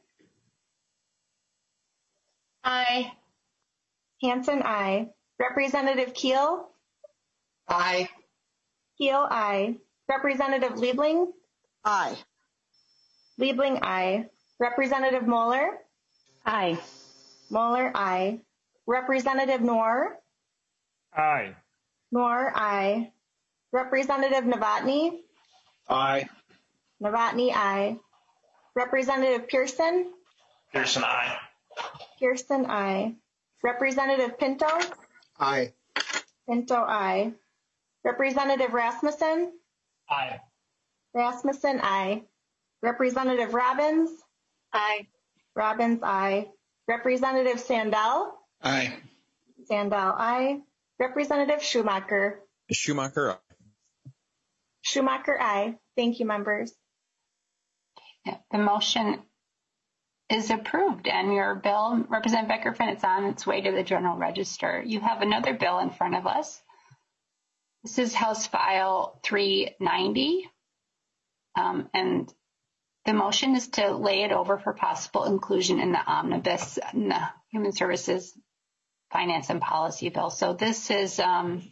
Aye. Hanson, aye. Representative Keel? Aye. Keel, aye. Representative Liebling? Aye. Liebling, aye. Representative Moeller? Aye. Moeller, aye. Representative Noor? Aye. Noor, aye. Representative Novotny? Aye. Novotny, aye. Representative Pearson? Pearson, aye. Pearson, aye. Representative Pinto? Aye. Pinto, aye. Representative Rasmussen? Aye. Rasmussen, aye. Representative Robbins? Aye. Robbins, aye. Representative Sandell? Aye. Sandell, aye. Representative Schumacher? Schumacher. Schumacher, aye. Thank you, members. The motion is approved, and your bill, Representative Becker-Finn, it's on its way to the General Register. You have another bill in front of us. This is House File three ninety, um, and the motion is to lay it over for possible inclusion in the omnibus in the Human Services Finance and Policy Bill. So this is um,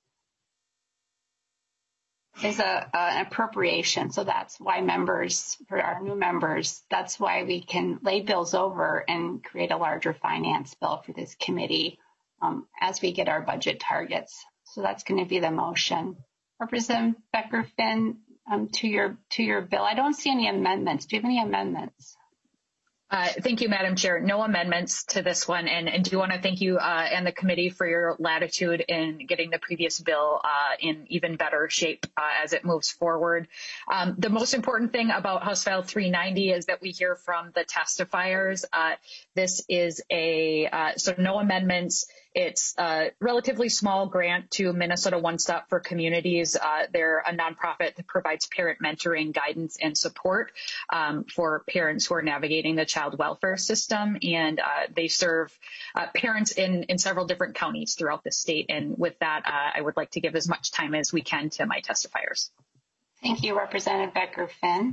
is a, an appropriation. So that's why members, for our new members, that's why we can lay bills over and create a larger finance bill for this committee um, as we get our budget targets. So that's going to be the motion. Representative Becker-Finn, um, to your to your bill. I don't see any amendments. Do you have any amendments? Uh, thank you, Madam Chair. No amendments to this one, and, and do want to thank you uh, and the committee for your latitude in getting the previous bill uh, in even better shape uh, as it moves forward. Um, the most important thing about House File three ninety is that we hear from the testifiers. Uh, this is a, uh, so no amendments. It's a relatively small grant to Minnesota One Stop for Communities. Uh, they're a nonprofit that provides parent mentoring, guidance, and support um, for parents who are navigating the child welfare system. And uh, they serve uh, parents in, in several different counties throughout the state. And with that, uh, I would like to give as much time as we can to my testifiers. Thank you, Representative Becker-Finn.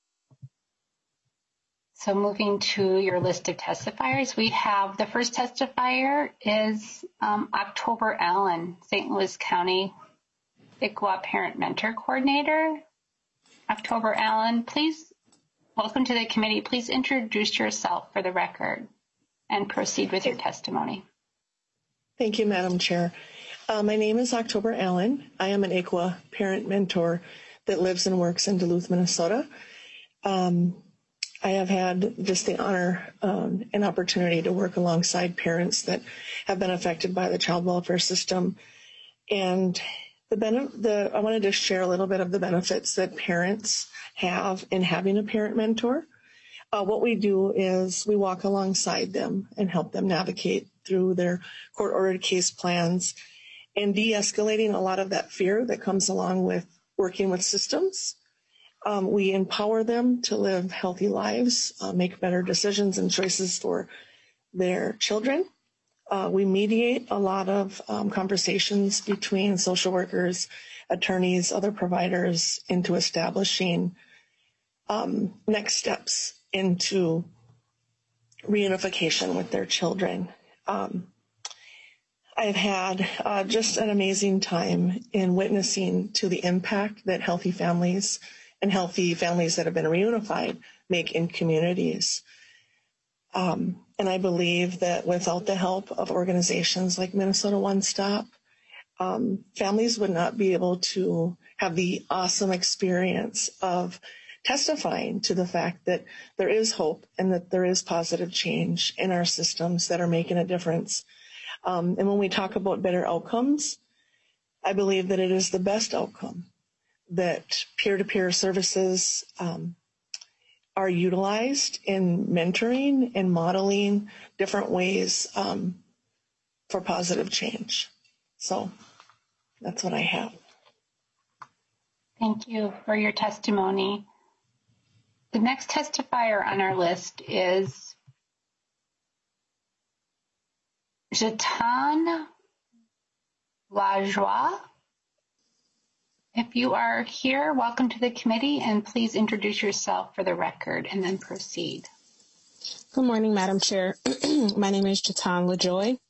So moving to your list of testifiers, we have the first testifier is um, October Allen, Saint Louis County I C W A Parent Mentor Coordinator. October Allen, please, welcome to the committee. Please introduce yourself for the record and proceed with your testimony. Thank you, Madam Chair. Uh, my name is October Allen. I am an I C W A parent mentor that lives and works in Duluth, Minnesota. Um, I have had just the honor um, and opportunity to work alongside parents that have been affected by the child welfare system. And the, benef- the I wanted to share a little bit of the benefits that parents have in having a parent mentor. Uh, what we do is we walk alongside them and help them navigate through their court-ordered case plans and de-escalating a lot of that fear that comes along with working with systems. Um, we empower them to live healthy lives, uh, make better decisions and choices for their children. Uh, we mediate a lot of um, conversations between social workers, attorneys, other providers into establishing um, next steps into reunification with their children. Um, I've had uh, just an amazing time in witnessing to the impact that healthy families and healthy families that have been reunified make in communities. Um, and I believe that without the help of organizations like Minnesota One Stop, um, families would not be able to have the awesome experience of testifying to the fact that there is hope and that there is positive change in our systems that are making a difference. Um, and when we talk about better outcomes, I believe that it is the best outcome that peer-to-peer services um, are utilized in mentoring and modeling different ways um, for positive change. So that's what I have. Thank you for your testimony. The next testifier on our list is Jatan Lajoie. If you are here, welcome to the committee, and please introduce yourself for the record and then proceed. Good morning, Madam Chair. My name is Jatan Lajoie,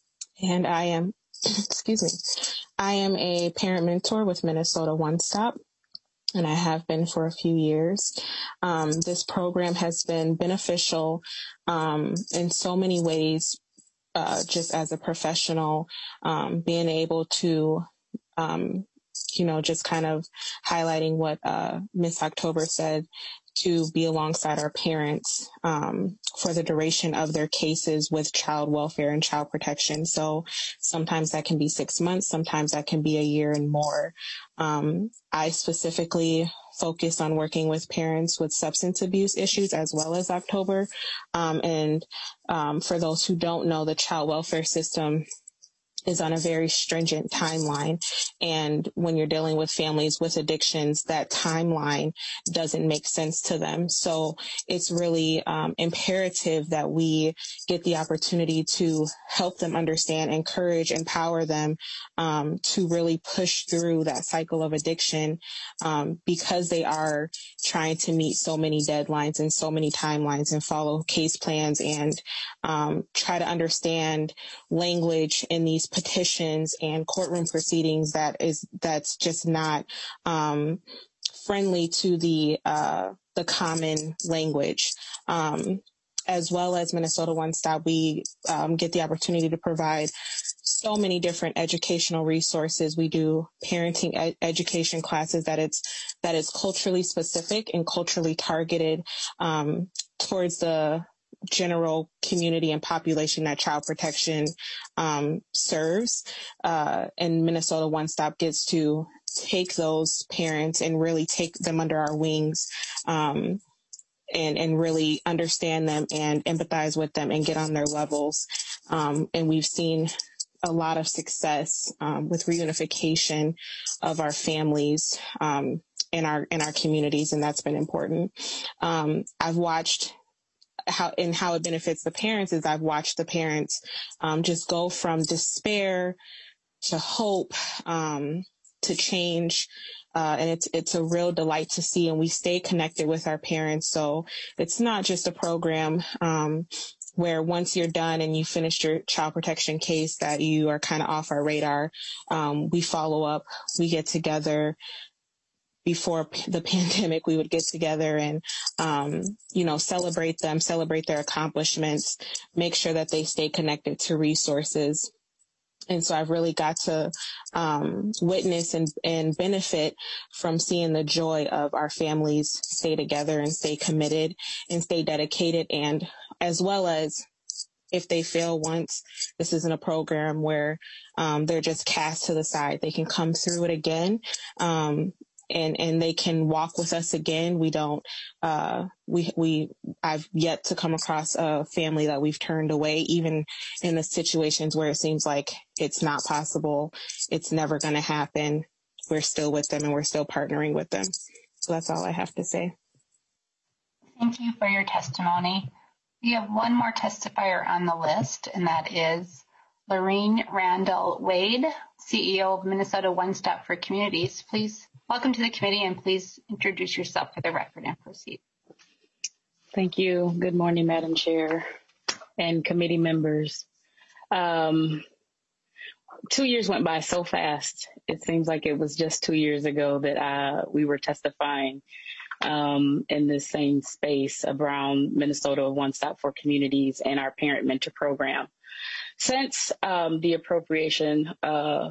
and I am, excuse me, I am a parent mentor with Minnesota One Stop, and I have been for a few years. Um, this program has been beneficial um, in so many ways, uh, just as a professional, um, being able to um, you know, just kind of highlighting what uh, Miz October said, to be alongside our parents um, for the duration of their cases with child welfare and child protection. So sometimes that can be six months, sometimes that can be a year and more. Um, I specifically focus on working with parents with substance abuse issues as well as October. Um, and um, for those who don't know, the child welfare system is on a very stringent timeline. And when you're dealing with families with addictions, that timeline doesn't make sense to them. So it's really um, imperative that we get the opportunity to help them understand, encourage, empower them um, to really push through that cycle of addiction um, because they are trying to meet so many deadlines and so many timelines and follow case plans and um, try to understand language in these petitions and courtroom proceedings that is that's just not um, friendly to the uh, the common language. Um, as well as Minnesota One Stop, we um, get the opportunity to provide so many different educational resources. We do parenting ed- education classes that it's that is culturally specific and culturally targeted um, towards the general community and population that child protection um, serves. Uh, and Minnesota One Stop gets to take those parents and really take them under our wings um, and, and really understand them and empathize with them and get on their levels. Um, and we've seen a lot of success um, with reunification of our families um, in our in our communities, and that's been important. Um, I've watched how and how it benefits the parents is I've watched the parents um, just go from despair to hope um, to change. Uh, and it's it's a real delight to see, and we stay connected with our parents. So it's not just a program um, where once you're done and you finished your child protection case that you are kind of off our radar. Um, we follow up, we get together. Before the pandemic, we would get together and, um, you know, celebrate them, celebrate their accomplishments, make sure that they stay connected to resources. And so I've really got to um, witness and, and benefit from seeing the joy of our families stay together and stay committed and stay dedicated. And as well as if they fail once, this isn't a program where um, they're just cast to the side. They can come through it again. Um, And, and they can walk with us again. We don't, uh, we, we, I've yet to come across a family that we've turned away, even in the situations where it seems like it's not possible. It's never going to happen. We're still with them and we're still partnering with them. So that's all I have to say. Thank you for your testimony. We have one more testifier on the list, and that is Lorene Randall Wade, C E O of Minnesota One Stop for Communities. Please welcome to the committee, and please introduce yourself for the record and proceed. Thank you. Good morning, Madam Chair and committee members. Um, two years went by so fast. It seems like it was just two years ago that uh, we were testifying um, in the same space around Minnesota One Stop for Communities and our Parent Mentor Program. Since um, the appropriation, uh,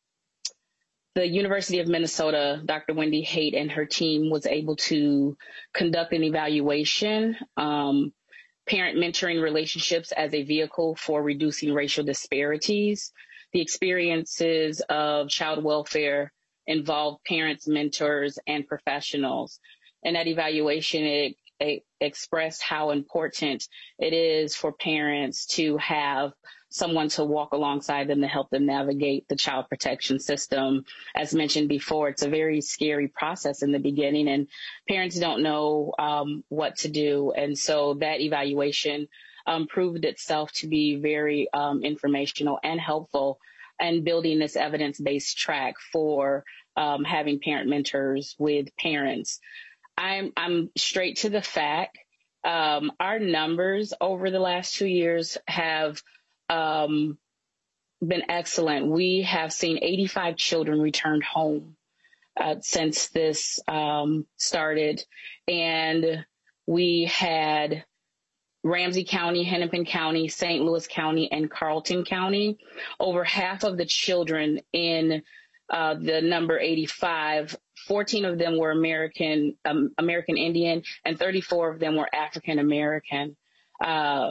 the University of Minnesota, Doctor Wendy Haight and her team was able to conduct an evaluation, um, parent mentoring relationships as a vehicle for reducing racial disparities. The experiences of child welfare involved parents, mentors, and professionals. In that evaluation, it, it expressed how important it is for parents to have someone to walk alongside them to help them navigate the child protection system. As mentioned before, it's a very scary process in the beginning, and parents don't know um, what to do. And so that evaluation um, proved itself to be very um, informational and helpful in building this evidence-based track for um, having parent mentors with parents. I'm, I'm straight to the fact. Um, our numbers over the last two years have um, been excellent. We have seen eighty-five children returned home uh, since this um, started, and we had Ramsey County, Hennepin County, Saint Louis County, and Carlton County. Over half of the children in uh, the number eighty-five, fourteen of them were American um, American Indian, and thirty-four of them were African American. Uh,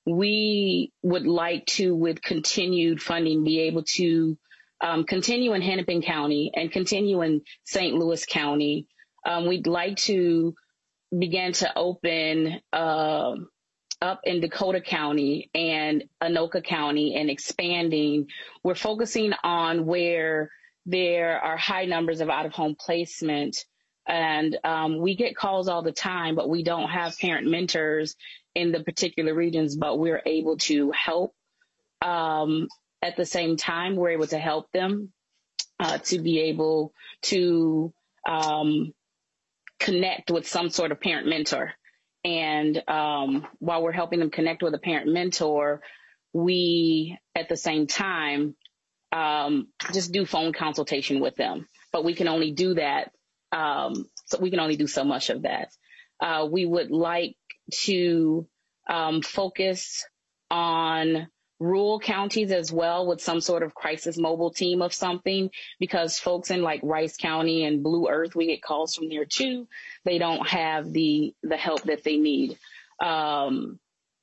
we would like to, with continued funding, be able to um, continue in Hennepin County and continue in Saint Louis County. Um, we'd like to begin to open uh, up in Dakota County and Anoka County and expanding. We're focusing on where there are high numbers of out-of-home placement. And um, we get calls all the time, but we don't have parent mentors in the particular regions, but we're able to help. Um, at the same time, we're able to help them uh, to be able to um, connect with some sort of parent mentor. And um, while we're helping them connect with a parent mentor, we, at the same time, um, just do phone consultation with them. But we can only do that. Um, so we can only do so much of that. Uh, we would like to um, focus on rural counties as well with some sort of crisis mobile team of something, because folks in like Rice County and Blue Earth, we get calls from there too. They don't have the, the help that they need. Um,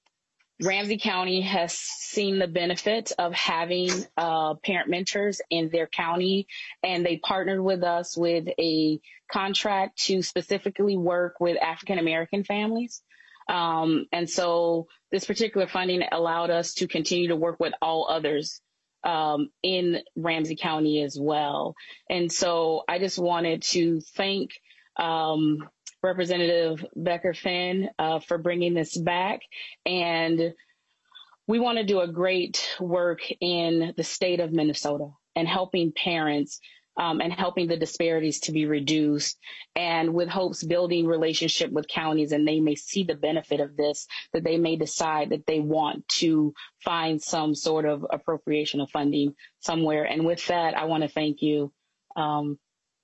Ramsey County has seen the benefit of having uh, parent mentors in their county, and they partnered with us with a contract to specifically work with African American families. Um, and so this particular funding allowed us to continue to work with all others um, in Ramsey County as well. And so I just wanted to thank um, Representative Becker-Finn uh, for bringing this back. And we want to do a great work in the state of Minnesota and helping parents um, and helping the disparities to be reduced, and with hopes building relationship with counties, and they may see the benefit of this, that they may decide that they want to find some sort of appropriation of funding somewhere. And with that, I want to thank you. Um,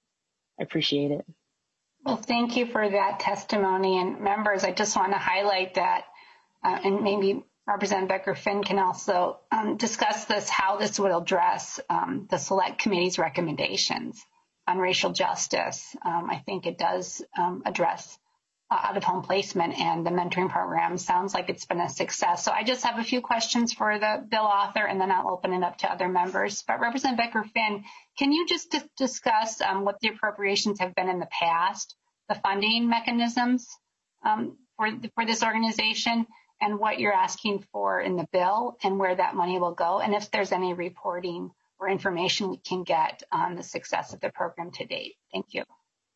I appreciate it. Well, thank you for that testimony. And members, I just want to highlight that, uh, and maybe Representative Becker-Finn can also um, discuss this, how this would address um, the Select Committee's recommendations on racial justice. Um, I think it does um, address uh, out-of-home placement, and the mentoring program sounds like it's been a success. So I just have a few questions for the bill author, and then I'll open it up to other members. But Representative Becker-Finn, can you just d- discuss um, what the appropriations have been in the past, the funding mechanisms um, for, for this organization, and what you're asking for in the bill and where that money will go, and if there's any reporting or information we can get on the success of the program to date? Thank you.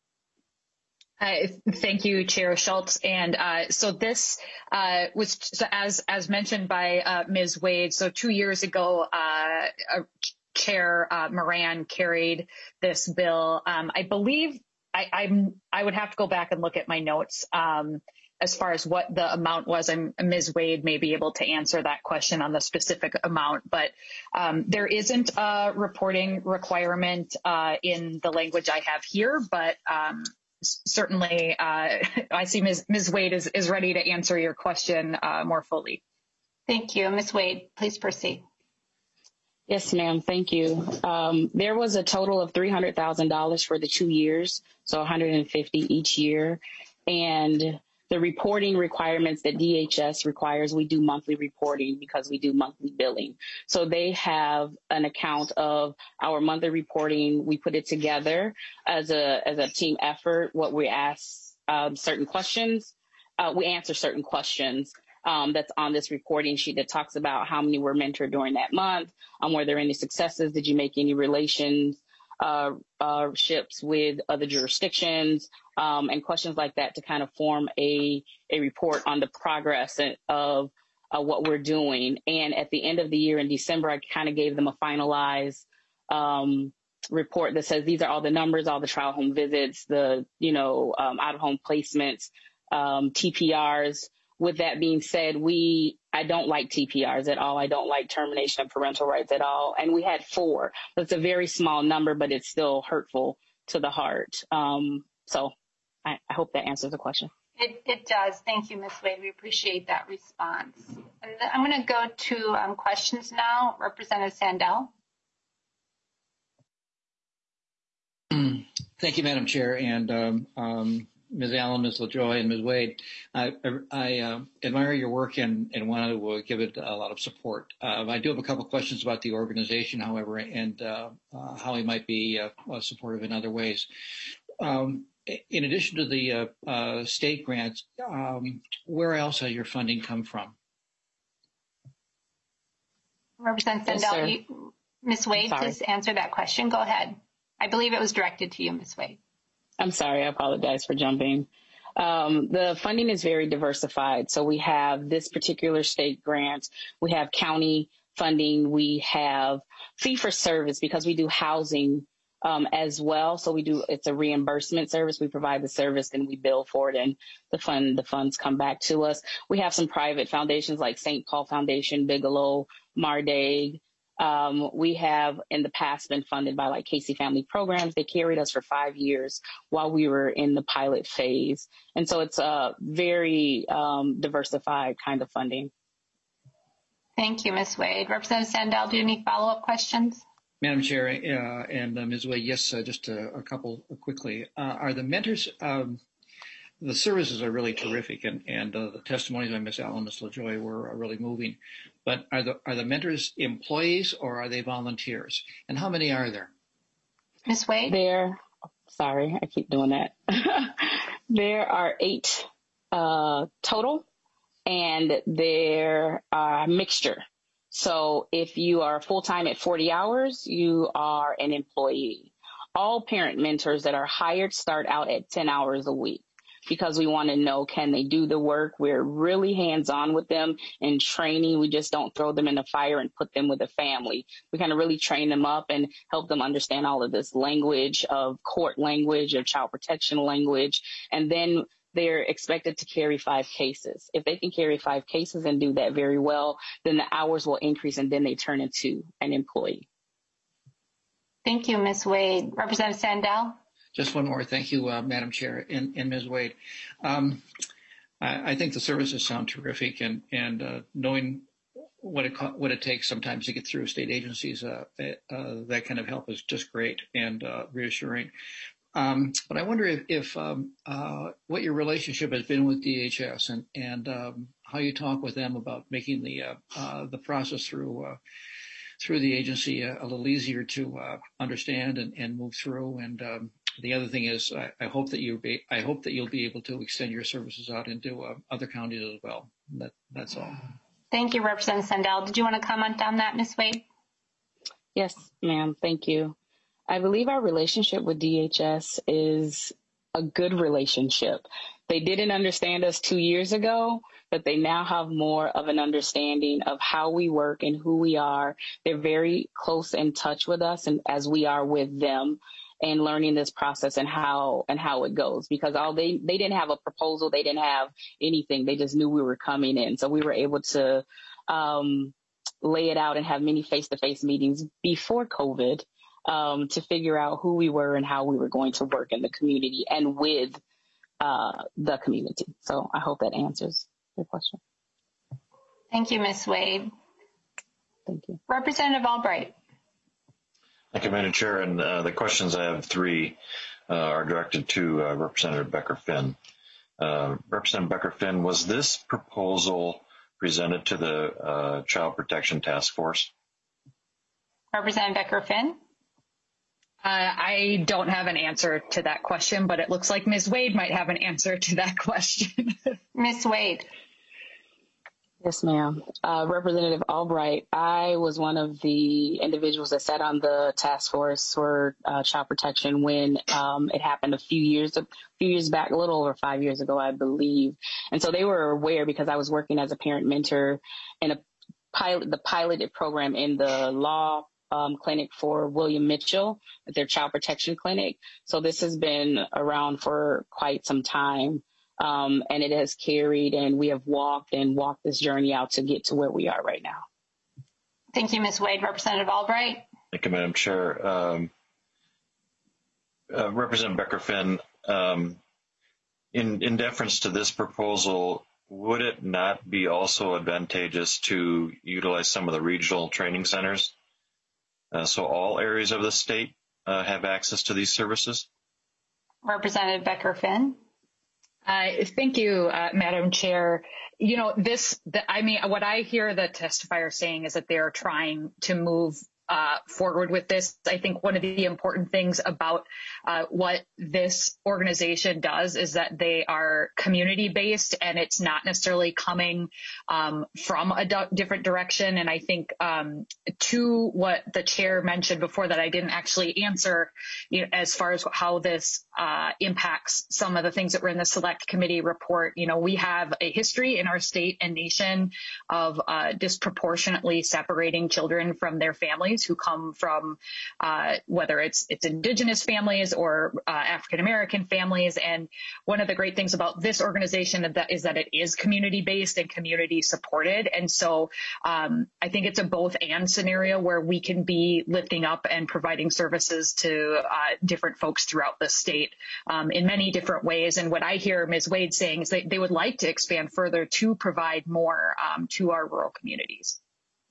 Uh, thank you, Chair Schultz. And uh, so this uh, was, so as as mentioned by uh, Miz Wade, so two years ago, uh, uh, Chair uh, Moran carried this bill. Um, I believe I, I'm, I would have to go back and look at my notes um, as far as what the amount was. I'm, Miz Wade may be able to answer that question on the specific amount, but um, there isn't a reporting requirement uh, in the language I have here, but um, certainly, uh, I see Miz Miz Wade is, is ready to answer your question uh, more fully. Thank you. Miz Wade, please proceed. Yes, ma'am. Thank you. Um, there was a total of three hundred thousand dollars for the two years, so one hundred fifty each year. And the reporting requirements that D H S requires, we do monthly reporting because we do monthly billing. So they have an account of our monthly reporting. We put it together as a as a team effort. What we ask um, certain questions, uh, we answer certain questions. Um, that's on this reporting sheet that talks about how many were mentored during that month. Um, were there any successes? Did you make any relations, uh, uh, ships with other jurisdictions, um, and questions like that to kind of form a, a report on the progress of uh, what we're doing. And at the end of the year in December, I kind of gave them a finalized um, report that says these are all the numbers, all the trial home visits, the, you know, um, out of home placements, um, T P Rs. With that being said, we, I don't like T P Rs at all. I don't like termination of parental rights at all. And we had four. It's a very small number, but it's still hurtful to the heart. Um, so I, I hope that answers the question. It, it does. Thank you, Miz Wade. We appreciate that response. And I'm going to go to um, questions now. Representative Sandell. Thank you, Madam Chair. And um, um, Miz Allen, Miz LaJoy, and Miz Wade, I, I, I uh, admire your work and, and want to uh, give it a lot of support. Uh, I do have a couple of questions about the organization, however, and uh, uh, how we might be uh, supportive in other ways. Um, in addition to the uh, uh, state grants, um, where else has your funding come from? Representative Yes, Sandell, Miz Wade, please answer that question. Go ahead. I believe it was directed to you, Miz Wade. I'm sorry. I apologize for jumping. Um, the funding is very diversified. So we have this particular state grant. We have county funding. We have fee for service because we do housing um, as well. So we do, it's a reimbursement service. We provide the service and we bill for it, and the fund, the funds come back to us. We have some private foundations like Saint Paul Foundation, Bigelow, Mardag. Um, we have in the past been funded by like Casey Family Programs. They carried us for five years while we were in the pilot phase. And so it's a very um, diversified kind of funding. Thank you, Miz Wade. Representative Sandell, do you have any follow-up questions? Madam Chair uh, and uh, Miz Wade, yes, uh, just a, a couple quickly. Uh, are the mentors, um, the services are really terrific, and, and uh, the testimonies by Miz Allen and Miz LaJoy were uh, really moving. But are the are the mentors employees or are they volunteers? And how many are there? Miz Wade? There, sorry, I keep doing that. There are eight uh, total, and they're a mixture. So if you are full-time at forty hours, you are an employee. All parent mentors that are hired start out at ten hours a week, because we want to know, can they do the work? We're really hands-on with them in training. We just don't throw them in the fire and put them with a family. We kind of really train them up and help them understand all of this language of court language, of child protection language. And then they're expected to carry five cases. If they can carry five cases and do that very well, then the hours will increase and then they turn into an employee. Thank you, Miz Wade. Representative Sandell? Just one more. Thank you, uh, Madam Chair and, and Miz Wade. Um, I, I think the services sound terrific, and, and uh, knowing what it what it takes sometimes to get through state agencies, uh, uh, that kind of help is just great and uh, reassuring. Um, but I wonder if, if um, uh, what your relationship has been with D H S and, and um, how you talk with them about making the uh, uh, the process through uh, through the agency uh, a little easier to uh, understand and, and move through. And um, the other thing is, I, I hope that you be I hope that you'll be able to extend your services out into uh, other counties as well. That that's all. Thank you, Representative Sandell. Did you want to comment on that, Miz Wade? Yes, ma'am. Thank you. I believe our relationship with D H S is a good relationship. They didn't understand us two years ago, but they now have more of an understanding of how we work and who we are. They're very close in touch with us, and as we are with them, and learning this process and how and how it goes. Because all they they didn't have a proposal, they didn't have anything. They just knew we were coming in, so we were able to um, lay it out and have many face-to-face meetings before COVID. um, to figure out who we were and how we were going to work in the community and with uh, the community. So I hope that answers your question. Thank you, Miz Wade. Thank you. Representative Albright. Thank you, Madam Chair. And uh, the questions, I have three, uh, are directed to uh, Representative Becker-Finn. Uh, Representative Becker-Finn, was this proposal presented to the uh, Child Protection Task Force? Representative Becker-Finn. Uh, I don't have an answer to that question, but it looks like Miz Wade might have an answer to that question. Miz Wade. Yes, ma'am. Uh, Representative Albright, I was one of the individuals that sat on the task force for uh, child protection when um, it happened a few years, a few years back, a little over five years ago, I believe. And so they were aware because I was working as a parent mentor in a pilot, the piloted program in the law um, clinic for William Mitchell, their child protection clinic. So this has been around for quite some time. Um, and it has carried, and we have walked and walked this journey out to get to where we are right now. Thank you, Miz Wade. Representative Albright. Thank you, Madam Chair. Um, uh, Representative Becker-Finn, um, in, in deference to this proposal, would it not be also advantageous to utilize some of the regional training centers? Uh, so all areas of the state uh, have access to these services? Representative Becker-Finn. Uh, thank you, uh, Madam Chair. You know, this, the, I mean, what I hear the testifier saying is that they are trying to move uh, forward with this. I think one of the important things about uh, what this organization does is that they are community-based, and it's not necessarily coming um, from a d- different direction. And I think um, to what the chair mentioned before that I didn't actually answer, you know, as far as how this uh, impacts some of the things that were in the select committee report. You know, we have a history in our state and nation of uh, disproportionately separating children from their families who come from uh, whether it's it's indigenous families or uh, African American families. And one of the great things about this organization is that, is that it is community based and community supported. And so um, I think it's a both and scenario where we can be lifting up and providing services to uh, different folks throughout the state um, in many different ways. And what I hear Miz Wade saying is that they would like to expand further to provide more um, to our rural communities.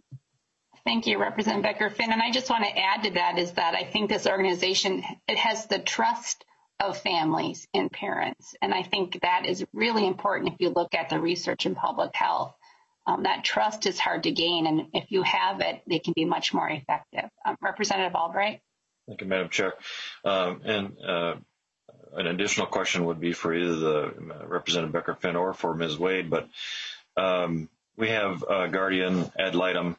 Thank you, Representative Becker-Finn. And I just want to add to that is that I think this organization, it has the trust of families and parents. And I think that is really important if you look at the research in public health. Um, that trust is hard to gain. And if you have it, they can be much more effective. Um, Representative Albright. Thank you, Madam Chair. Um, and uh, an additional question would be for either the uh, Representative Becker-Finn or for Miz Wade. But um, we have uh, Guardian ad litem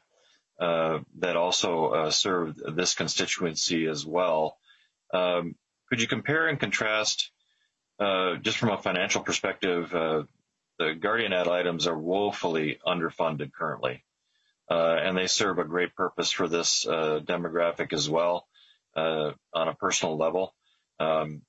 Uh, that also uh, served this constituency as well. Um, could you compare and contrast, uh, just from a financial perspective, uh, the Guardian ad litems are woefully underfunded currently, uh, and they serve a great purpose for this uh, demographic as well uh, on a personal level. Um,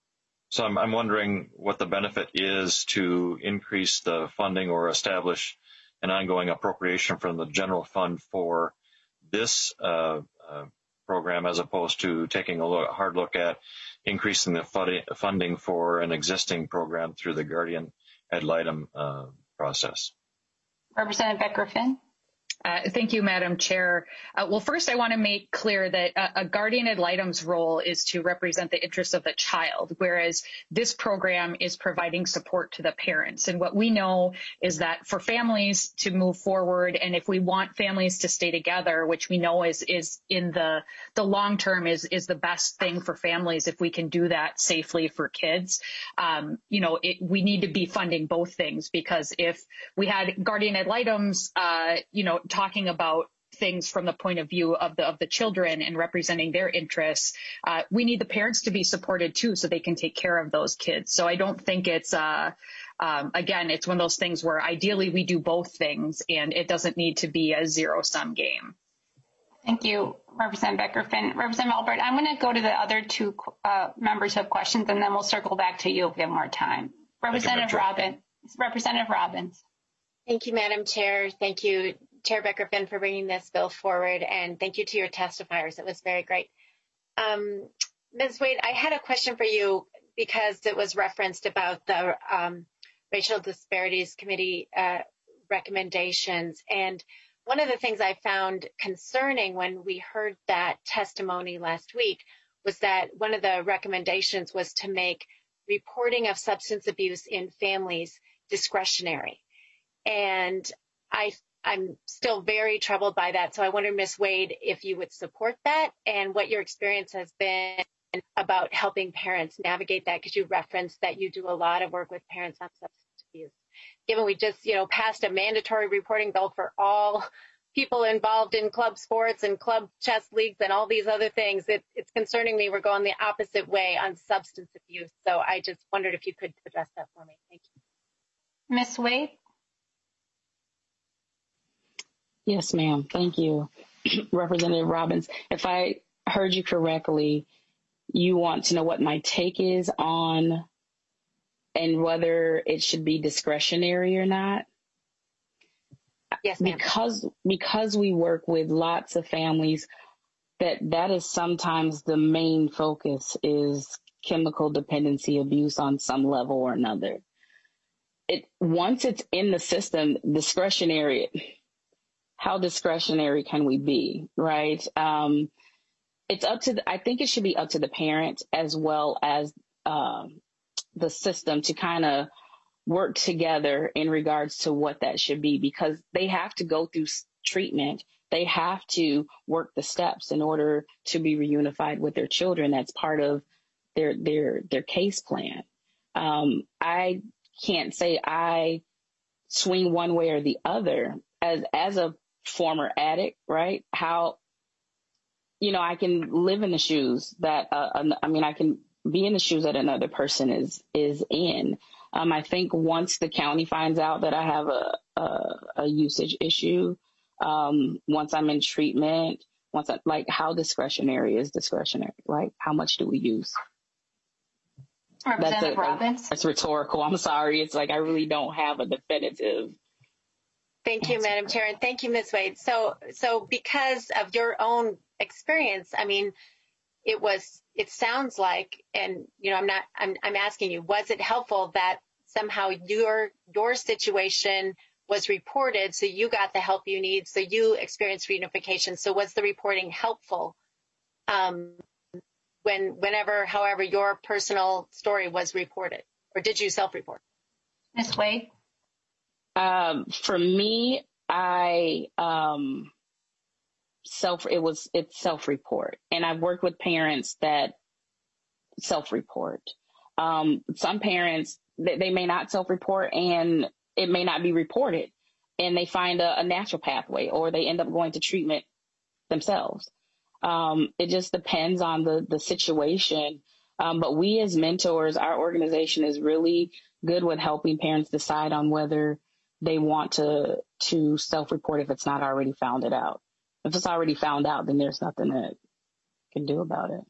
so I'm, I'm wondering what the benefit is to increase the funding or establish an ongoing appropriation from the general fund for this uh, uh, program, as opposed to taking a look, hard look at increasing the fund- funding for an existing program through the Guardian ad litem uh, process. Representative Becker-Finn. Uh, thank you, Madam Chair. Uh, well, first, I want to make clear that uh, a guardian ad litem's role is to represent the interests of the child, whereas this program is providing support to the parents. And what we know is that for families to move forward, and if we want families to stay together, which we know is is in the the long term is is the best thing for families if we can do that safely for kids. Um, you know, it, we need to be funding both things, because if we had guardian ad litems, uh, you know, talking about things from the point of view of the of the children and representing their interests, uh, we need the parents to be supported too, so they can take care of those kids. So I don't think it's uh, um, again, it's one of those things where ideally we do both things, and it doesn't need to be a zero sum game. Thank you, Representative Becker-Finn. Representative Albright, I'm going to go to the other two uh, members who have questions, and then we'll circle back to you if we have more time. Representative Robbins. Representative Robbins. Thank you, Madam Chair. Thank you, Chair Becker-Finn, for bringing this bill forward, and thank you to your testifiers. It was very great. Um, Miz Wade, I had a question for you because it was referenced about the um, Racial Disparities Committee uh, recommendations. And one of the things I found concerning when we heard that testimony last week was that one of the recommendations was to make reporting of substance abuse in families discretionary. And I, I'm still very troubled by that. So I wonder, Miz Wade, if you would support that and what your experience has been about helping parents navigate that, because you referenced that you do a lot of work with parents on substance abuse. Given we just, you know, passed a mandatory reporting bill for all people involved in club sports and club chess leagues and all these other things, it, it's concerning me we're going the opposite way on substance abuse. So I just wondered if you could address that for me. Thank you. Miz Wade? Yes, ma'am. Thank you. Representative Robbins, if I heard you correctly, you want to know what my take is on and whether it should be discretionary or not? Yes, ma'am. Because, because we work with lots of families, that that is sometimes the main focus is chemical dependency abuse on some level or another. It, once it's in the system, discretionary, how discretionary can we be, right? Um, it's up to, the, I think it should be up to the parent as well as um, the system to kind of work together in regards to what that should be, because they have to go through treatment. They have to work the steps in order to be reunified with their children. That's part of their, their, their case plan. Um, I can't say I swing one way or the other as, as a former addict, right? How, you know, I can live in the shoes that, uh, I mean, I can be in the shoes that another person is, is in. Um, I think once the county finds out that I have a, a, a usage issue, um, once I'm in treatment, once I, like how discretionary is discretionary, right? How much do we use? Representative That's a, Robbins? That's rhetorical. I'm sorry. It's like I really don't have a definitive. Thank you, Madam Chair, and thank you, Miz Wade. So, so because of your own experience, I mean, it was, it sounds like, and, you know, I'm not, I'm, I'm asking you, was it helpful that somehow your, your situation was reported, so you got the help you need, so you experienced reunification? So was the reporting helpful um, when, whenever, however, your personal story was reported, or did you self-report? Miz Wade? Um, for me, I, um, self, it was, it's self-report. And I've worked with parents that self-report. Um, some parents, they, they may not self-report and it may not be reported, and they find a, a natural pathway, or they end up going to treatment themselves. Um, it just depends on the, the situation. Um, but we as mentors, our organization is really good with helping parents decide on whether they want to, to self-report if it's not already found it out. If it's already found out, then there's nothing that can do about it.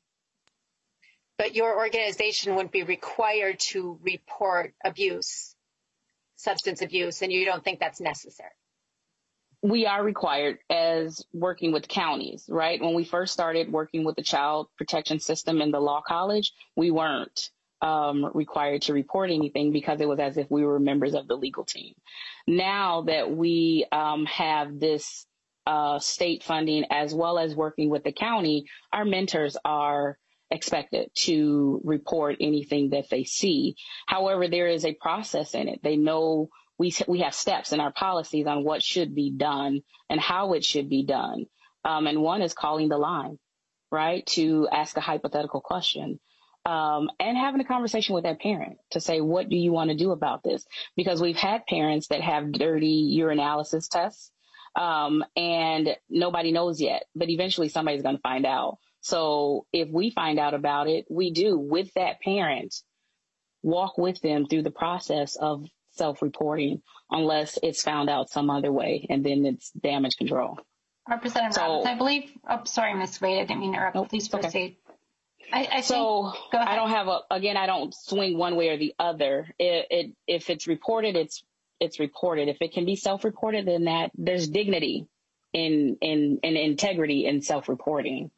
But your organization wouldn't be required to report abuse, substance abuse, and you don't think that's necessary? We are required as working with counties, right? When we first started working with the child protection system in the law college, we weren't um, required to report anything because it was as if we were members of the legal team. Now that we um, have this uh, state funding as well as working with the county, our mentors are expected to report anything that they see. However, there is a process in it. They know we we have steps in our policies on what should be done and how it should be done. Um, and one is calling the line, right, to ask a hypothetical question. Um, and having a conversation with that parent to say, what do you want to do about this? Because we've had parents that have dirty urinalysis tests, um, and nobody knows yet, but eventually somebody's going to find out. So if we find out about it, we do, with that parent, walk with them through the process of self-reporting unless it's found out some other way, and then it's damage control. Representative so, Robbins, I believe, oh, sorry, Miz Wade, I didn't mean to interrupt. Nope, Please proceed. Okay. I, I so think, go ahead. I don't have a, again, I don't swing one way or the other. It, it, if it's reported, it's, it's reported. If it can be self-reported, then that there's dignity in, in, in integrity in self-reporting.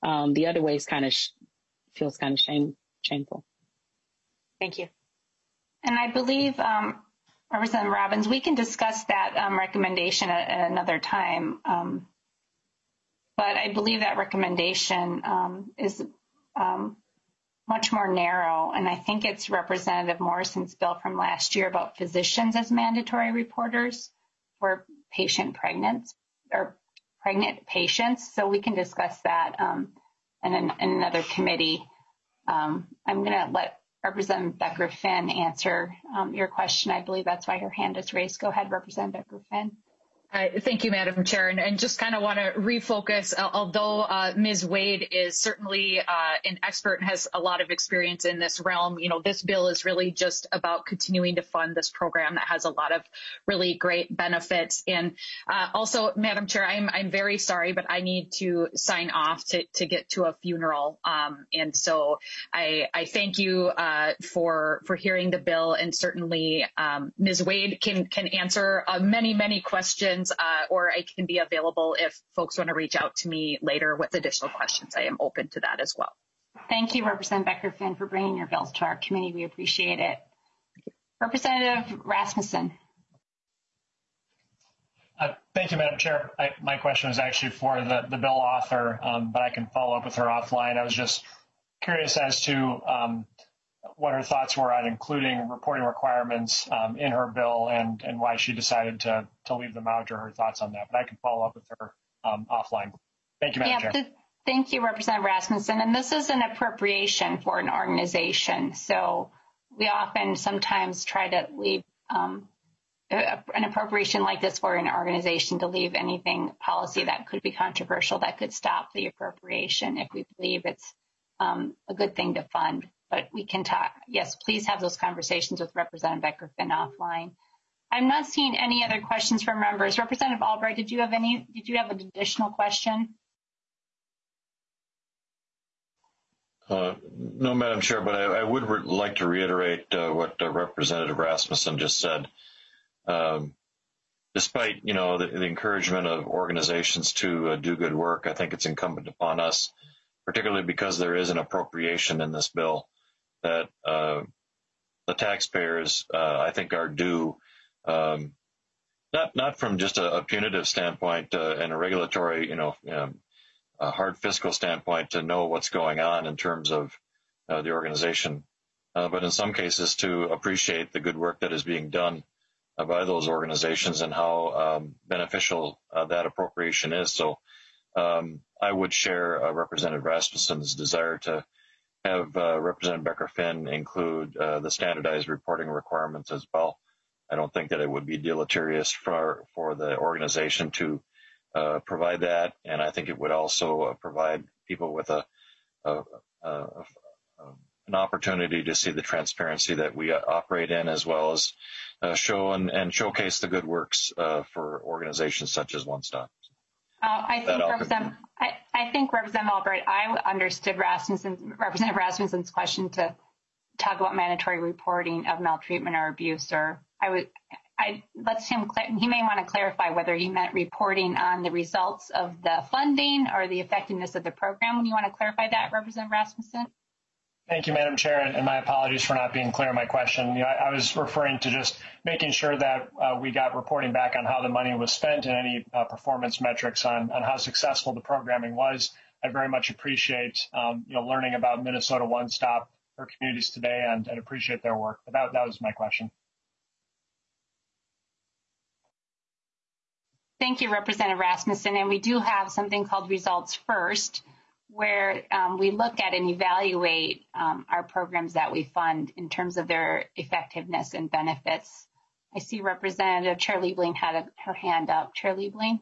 Um, the other way is kind of sh- feels kind of shame shameful. Thank you. And I believe, um, Representative Robbins, we can discuss that um, recommendation at, at another time. Um, but I believe that recommendation um, is um, much more narrow, and I think it's Representative Morrison's bill from last year about physicians as mandatory reporters for patient pregnant or pregnant patients. So we can discuss that um, in, an, in another committee. Um, I'm going to let Representative Becker-Finn answer um, your question. I believe that's why her hand is raised. Go ahead, Representative Becker-Finn. Uh, thank you, Madam Chair, and, and just kind of want to refocus. Uh, although uh, Miz Wade is certainly uh, an expert and has a lot of experience in this realm, you know, this bill is really just about continuing to fund this program that has a lot of really great benefits. And uh, also, Madam Chair, I'm I'm very sorry, but I need to sign off to to get to a funeral. Um, and so I I thank you uh, for for hearing the bill, and certainly um, Miz Wade can can answer uh, many many questions. Uh, or I can be available if folks want to reach out to me later with additional questions. I am open to that as well. Thank you, Representative Becker-Finn, for bringing your bills to our committee. We appreciate it. Representative Rasmussen. Uh, thank you, Madam Chair. I, my question was actually for the, the bill author, um, but I can follow up with her offline. I was just curious as to um, what her thoughts were on including reporting requirements um, in her bill, and, and why she decided to, to leave them out, or her thoughts on that. But I can follow up with her um, offline. Thank you, Madam yeah, Chair. Th- thank you, Representative Rasmussen. And this is an appropriation for an organization. So we often sometimes try to leave um, a, an appropriation like this for an organization to leave anything policy that could be controversial, that could stop the appropriation if we believe it's um, a good thing to fund. But we can talk. Yes, please have those conversations with Representative Becker-Finn offline. I'm not seeing any other questions from members. Representative Albright, did you have any? Did you have an additional question? Uh, no, Madam Chair, but I, I would re- like to reiterate uh, what uh, Representative Rasmussen just said. Um, despite, you know, the, the encouragement of organizations to uh, do good work, I think it's incumbent upon us, particularly because there is an appropriation in this bill, that uh, the taxpayers, uh, I think, are due, um, not not from just a, a punitive standpoint uh, and a regulatory, you know, um, a hard fiscal standpoint, to know what's going on in terms of uh, the organization, uh, but in some cases to appreciate the good work that is being done uh, by those organizations, and how um, beneficial uh, that appropriation is. So um, I would share uh, Representative Rasmussen's desire to have uh, Representative Becker-Finn include uh, the standardized reporting requirements as well. I don't think that it would be deleterious for for the organization to uh, provide that, and I think it would also uh, provide people with a, a, a, a an opportunity to see the transparency that we operate in, as well as uh, show and, and showcase the good works uh, for organizations such as One Stop. Uh, I think Representative, I, I think Representative Albright, I understood Rasmussen, Representative Rasmussen's question to talk about mandatory reporting of maltreatment or abuse, or I would, I let's him, he may want to clarify whether he meant reporting on the results of the funding or the effectiveness of the program. When you want to clarify that, Representative Rasmussen? Thank you, Madam Chair, and my apologies for not being clear in my question. You know, I, I was referring to just making sure that uh, we got reporting back on how the money was spent and any uh, performance metrics on, on how successful the programming was. I very much appreciate um, you know, learning about Minnesota One Stop for communities today, and, and appreciate their work. But that, that was my question. Thank you, Representative Rasmussen. And we do have something called Results First, where um, we look at and evaluate um, our programs that we fund in terms of their effectiveness and benefits. I see Representative Chair Liebling had a, her hand up. Chair Liebling?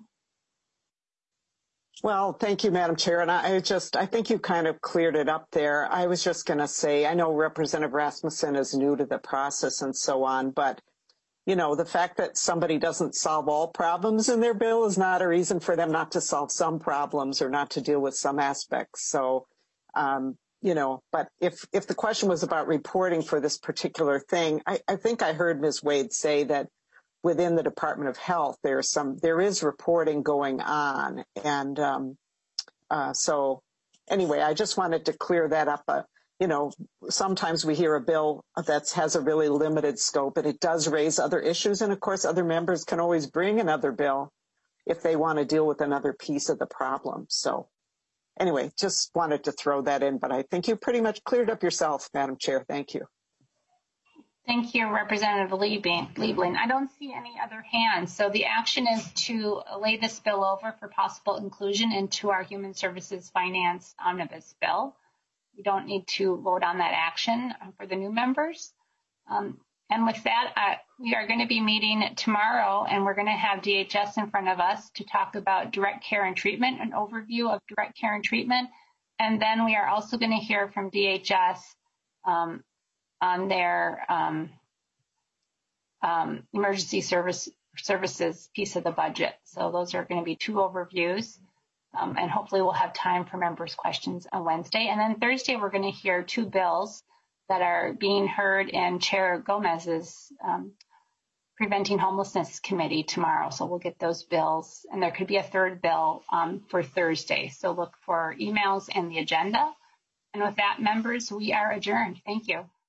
Well, thank you, Madam Chair. And I just, I think you kind of cleared it up there. I was just going to say, I know Representative Rasmussen is new to the process and so on, but you know, the fact that somebody doesn't solve all problems in their bill is not a reason for them not to solve some problems or not to deal with some aspects. So, um, you know, but if, if the question was about reporting for this particular thing, I, I think I heard Miz Wade say that within the Department of Health, there's some, there is reporting going on. And, um, uh, so, anyway, I just wanted to clear that up. Uh, you know, sometimes we hear a bill that has a really limited scope, and it does raise other issues. And of course, other members can always bring another bill if they want to deal with another piece of the problem. So anyway, just wanted to throw that in, but I think you pretty much cleared up yourself, Madam Chair. Thank you. Thank you, Representative Liebling. I don't see any other hands. So the action is to lay this bill over for possible inclusion into our Human Services Finance Omnibus Bill. You don't need to vote on that action for the new members. Um, and with that, uh, we are going to be meeting tomorrow, and we're going to have D H S in front of us to talk about direct care and treatment, an overview of direct care and treatment. And then we are also going to hear from D H S um, on their um, um, emergency service services piece of the budget. So those are going to be two overviews. Um, and hopefully we'll have time for members' questions on Wednesday. And then Thursday, we're going to hear two bills that are being heard in Chair Gomez's um, Preventing Homelessness Committee tomorrow. So we'll get those bills. And there could be a third bill um, for Thursday. So look for emails and the agenda. And with that, members, we are adjourned. Thank you.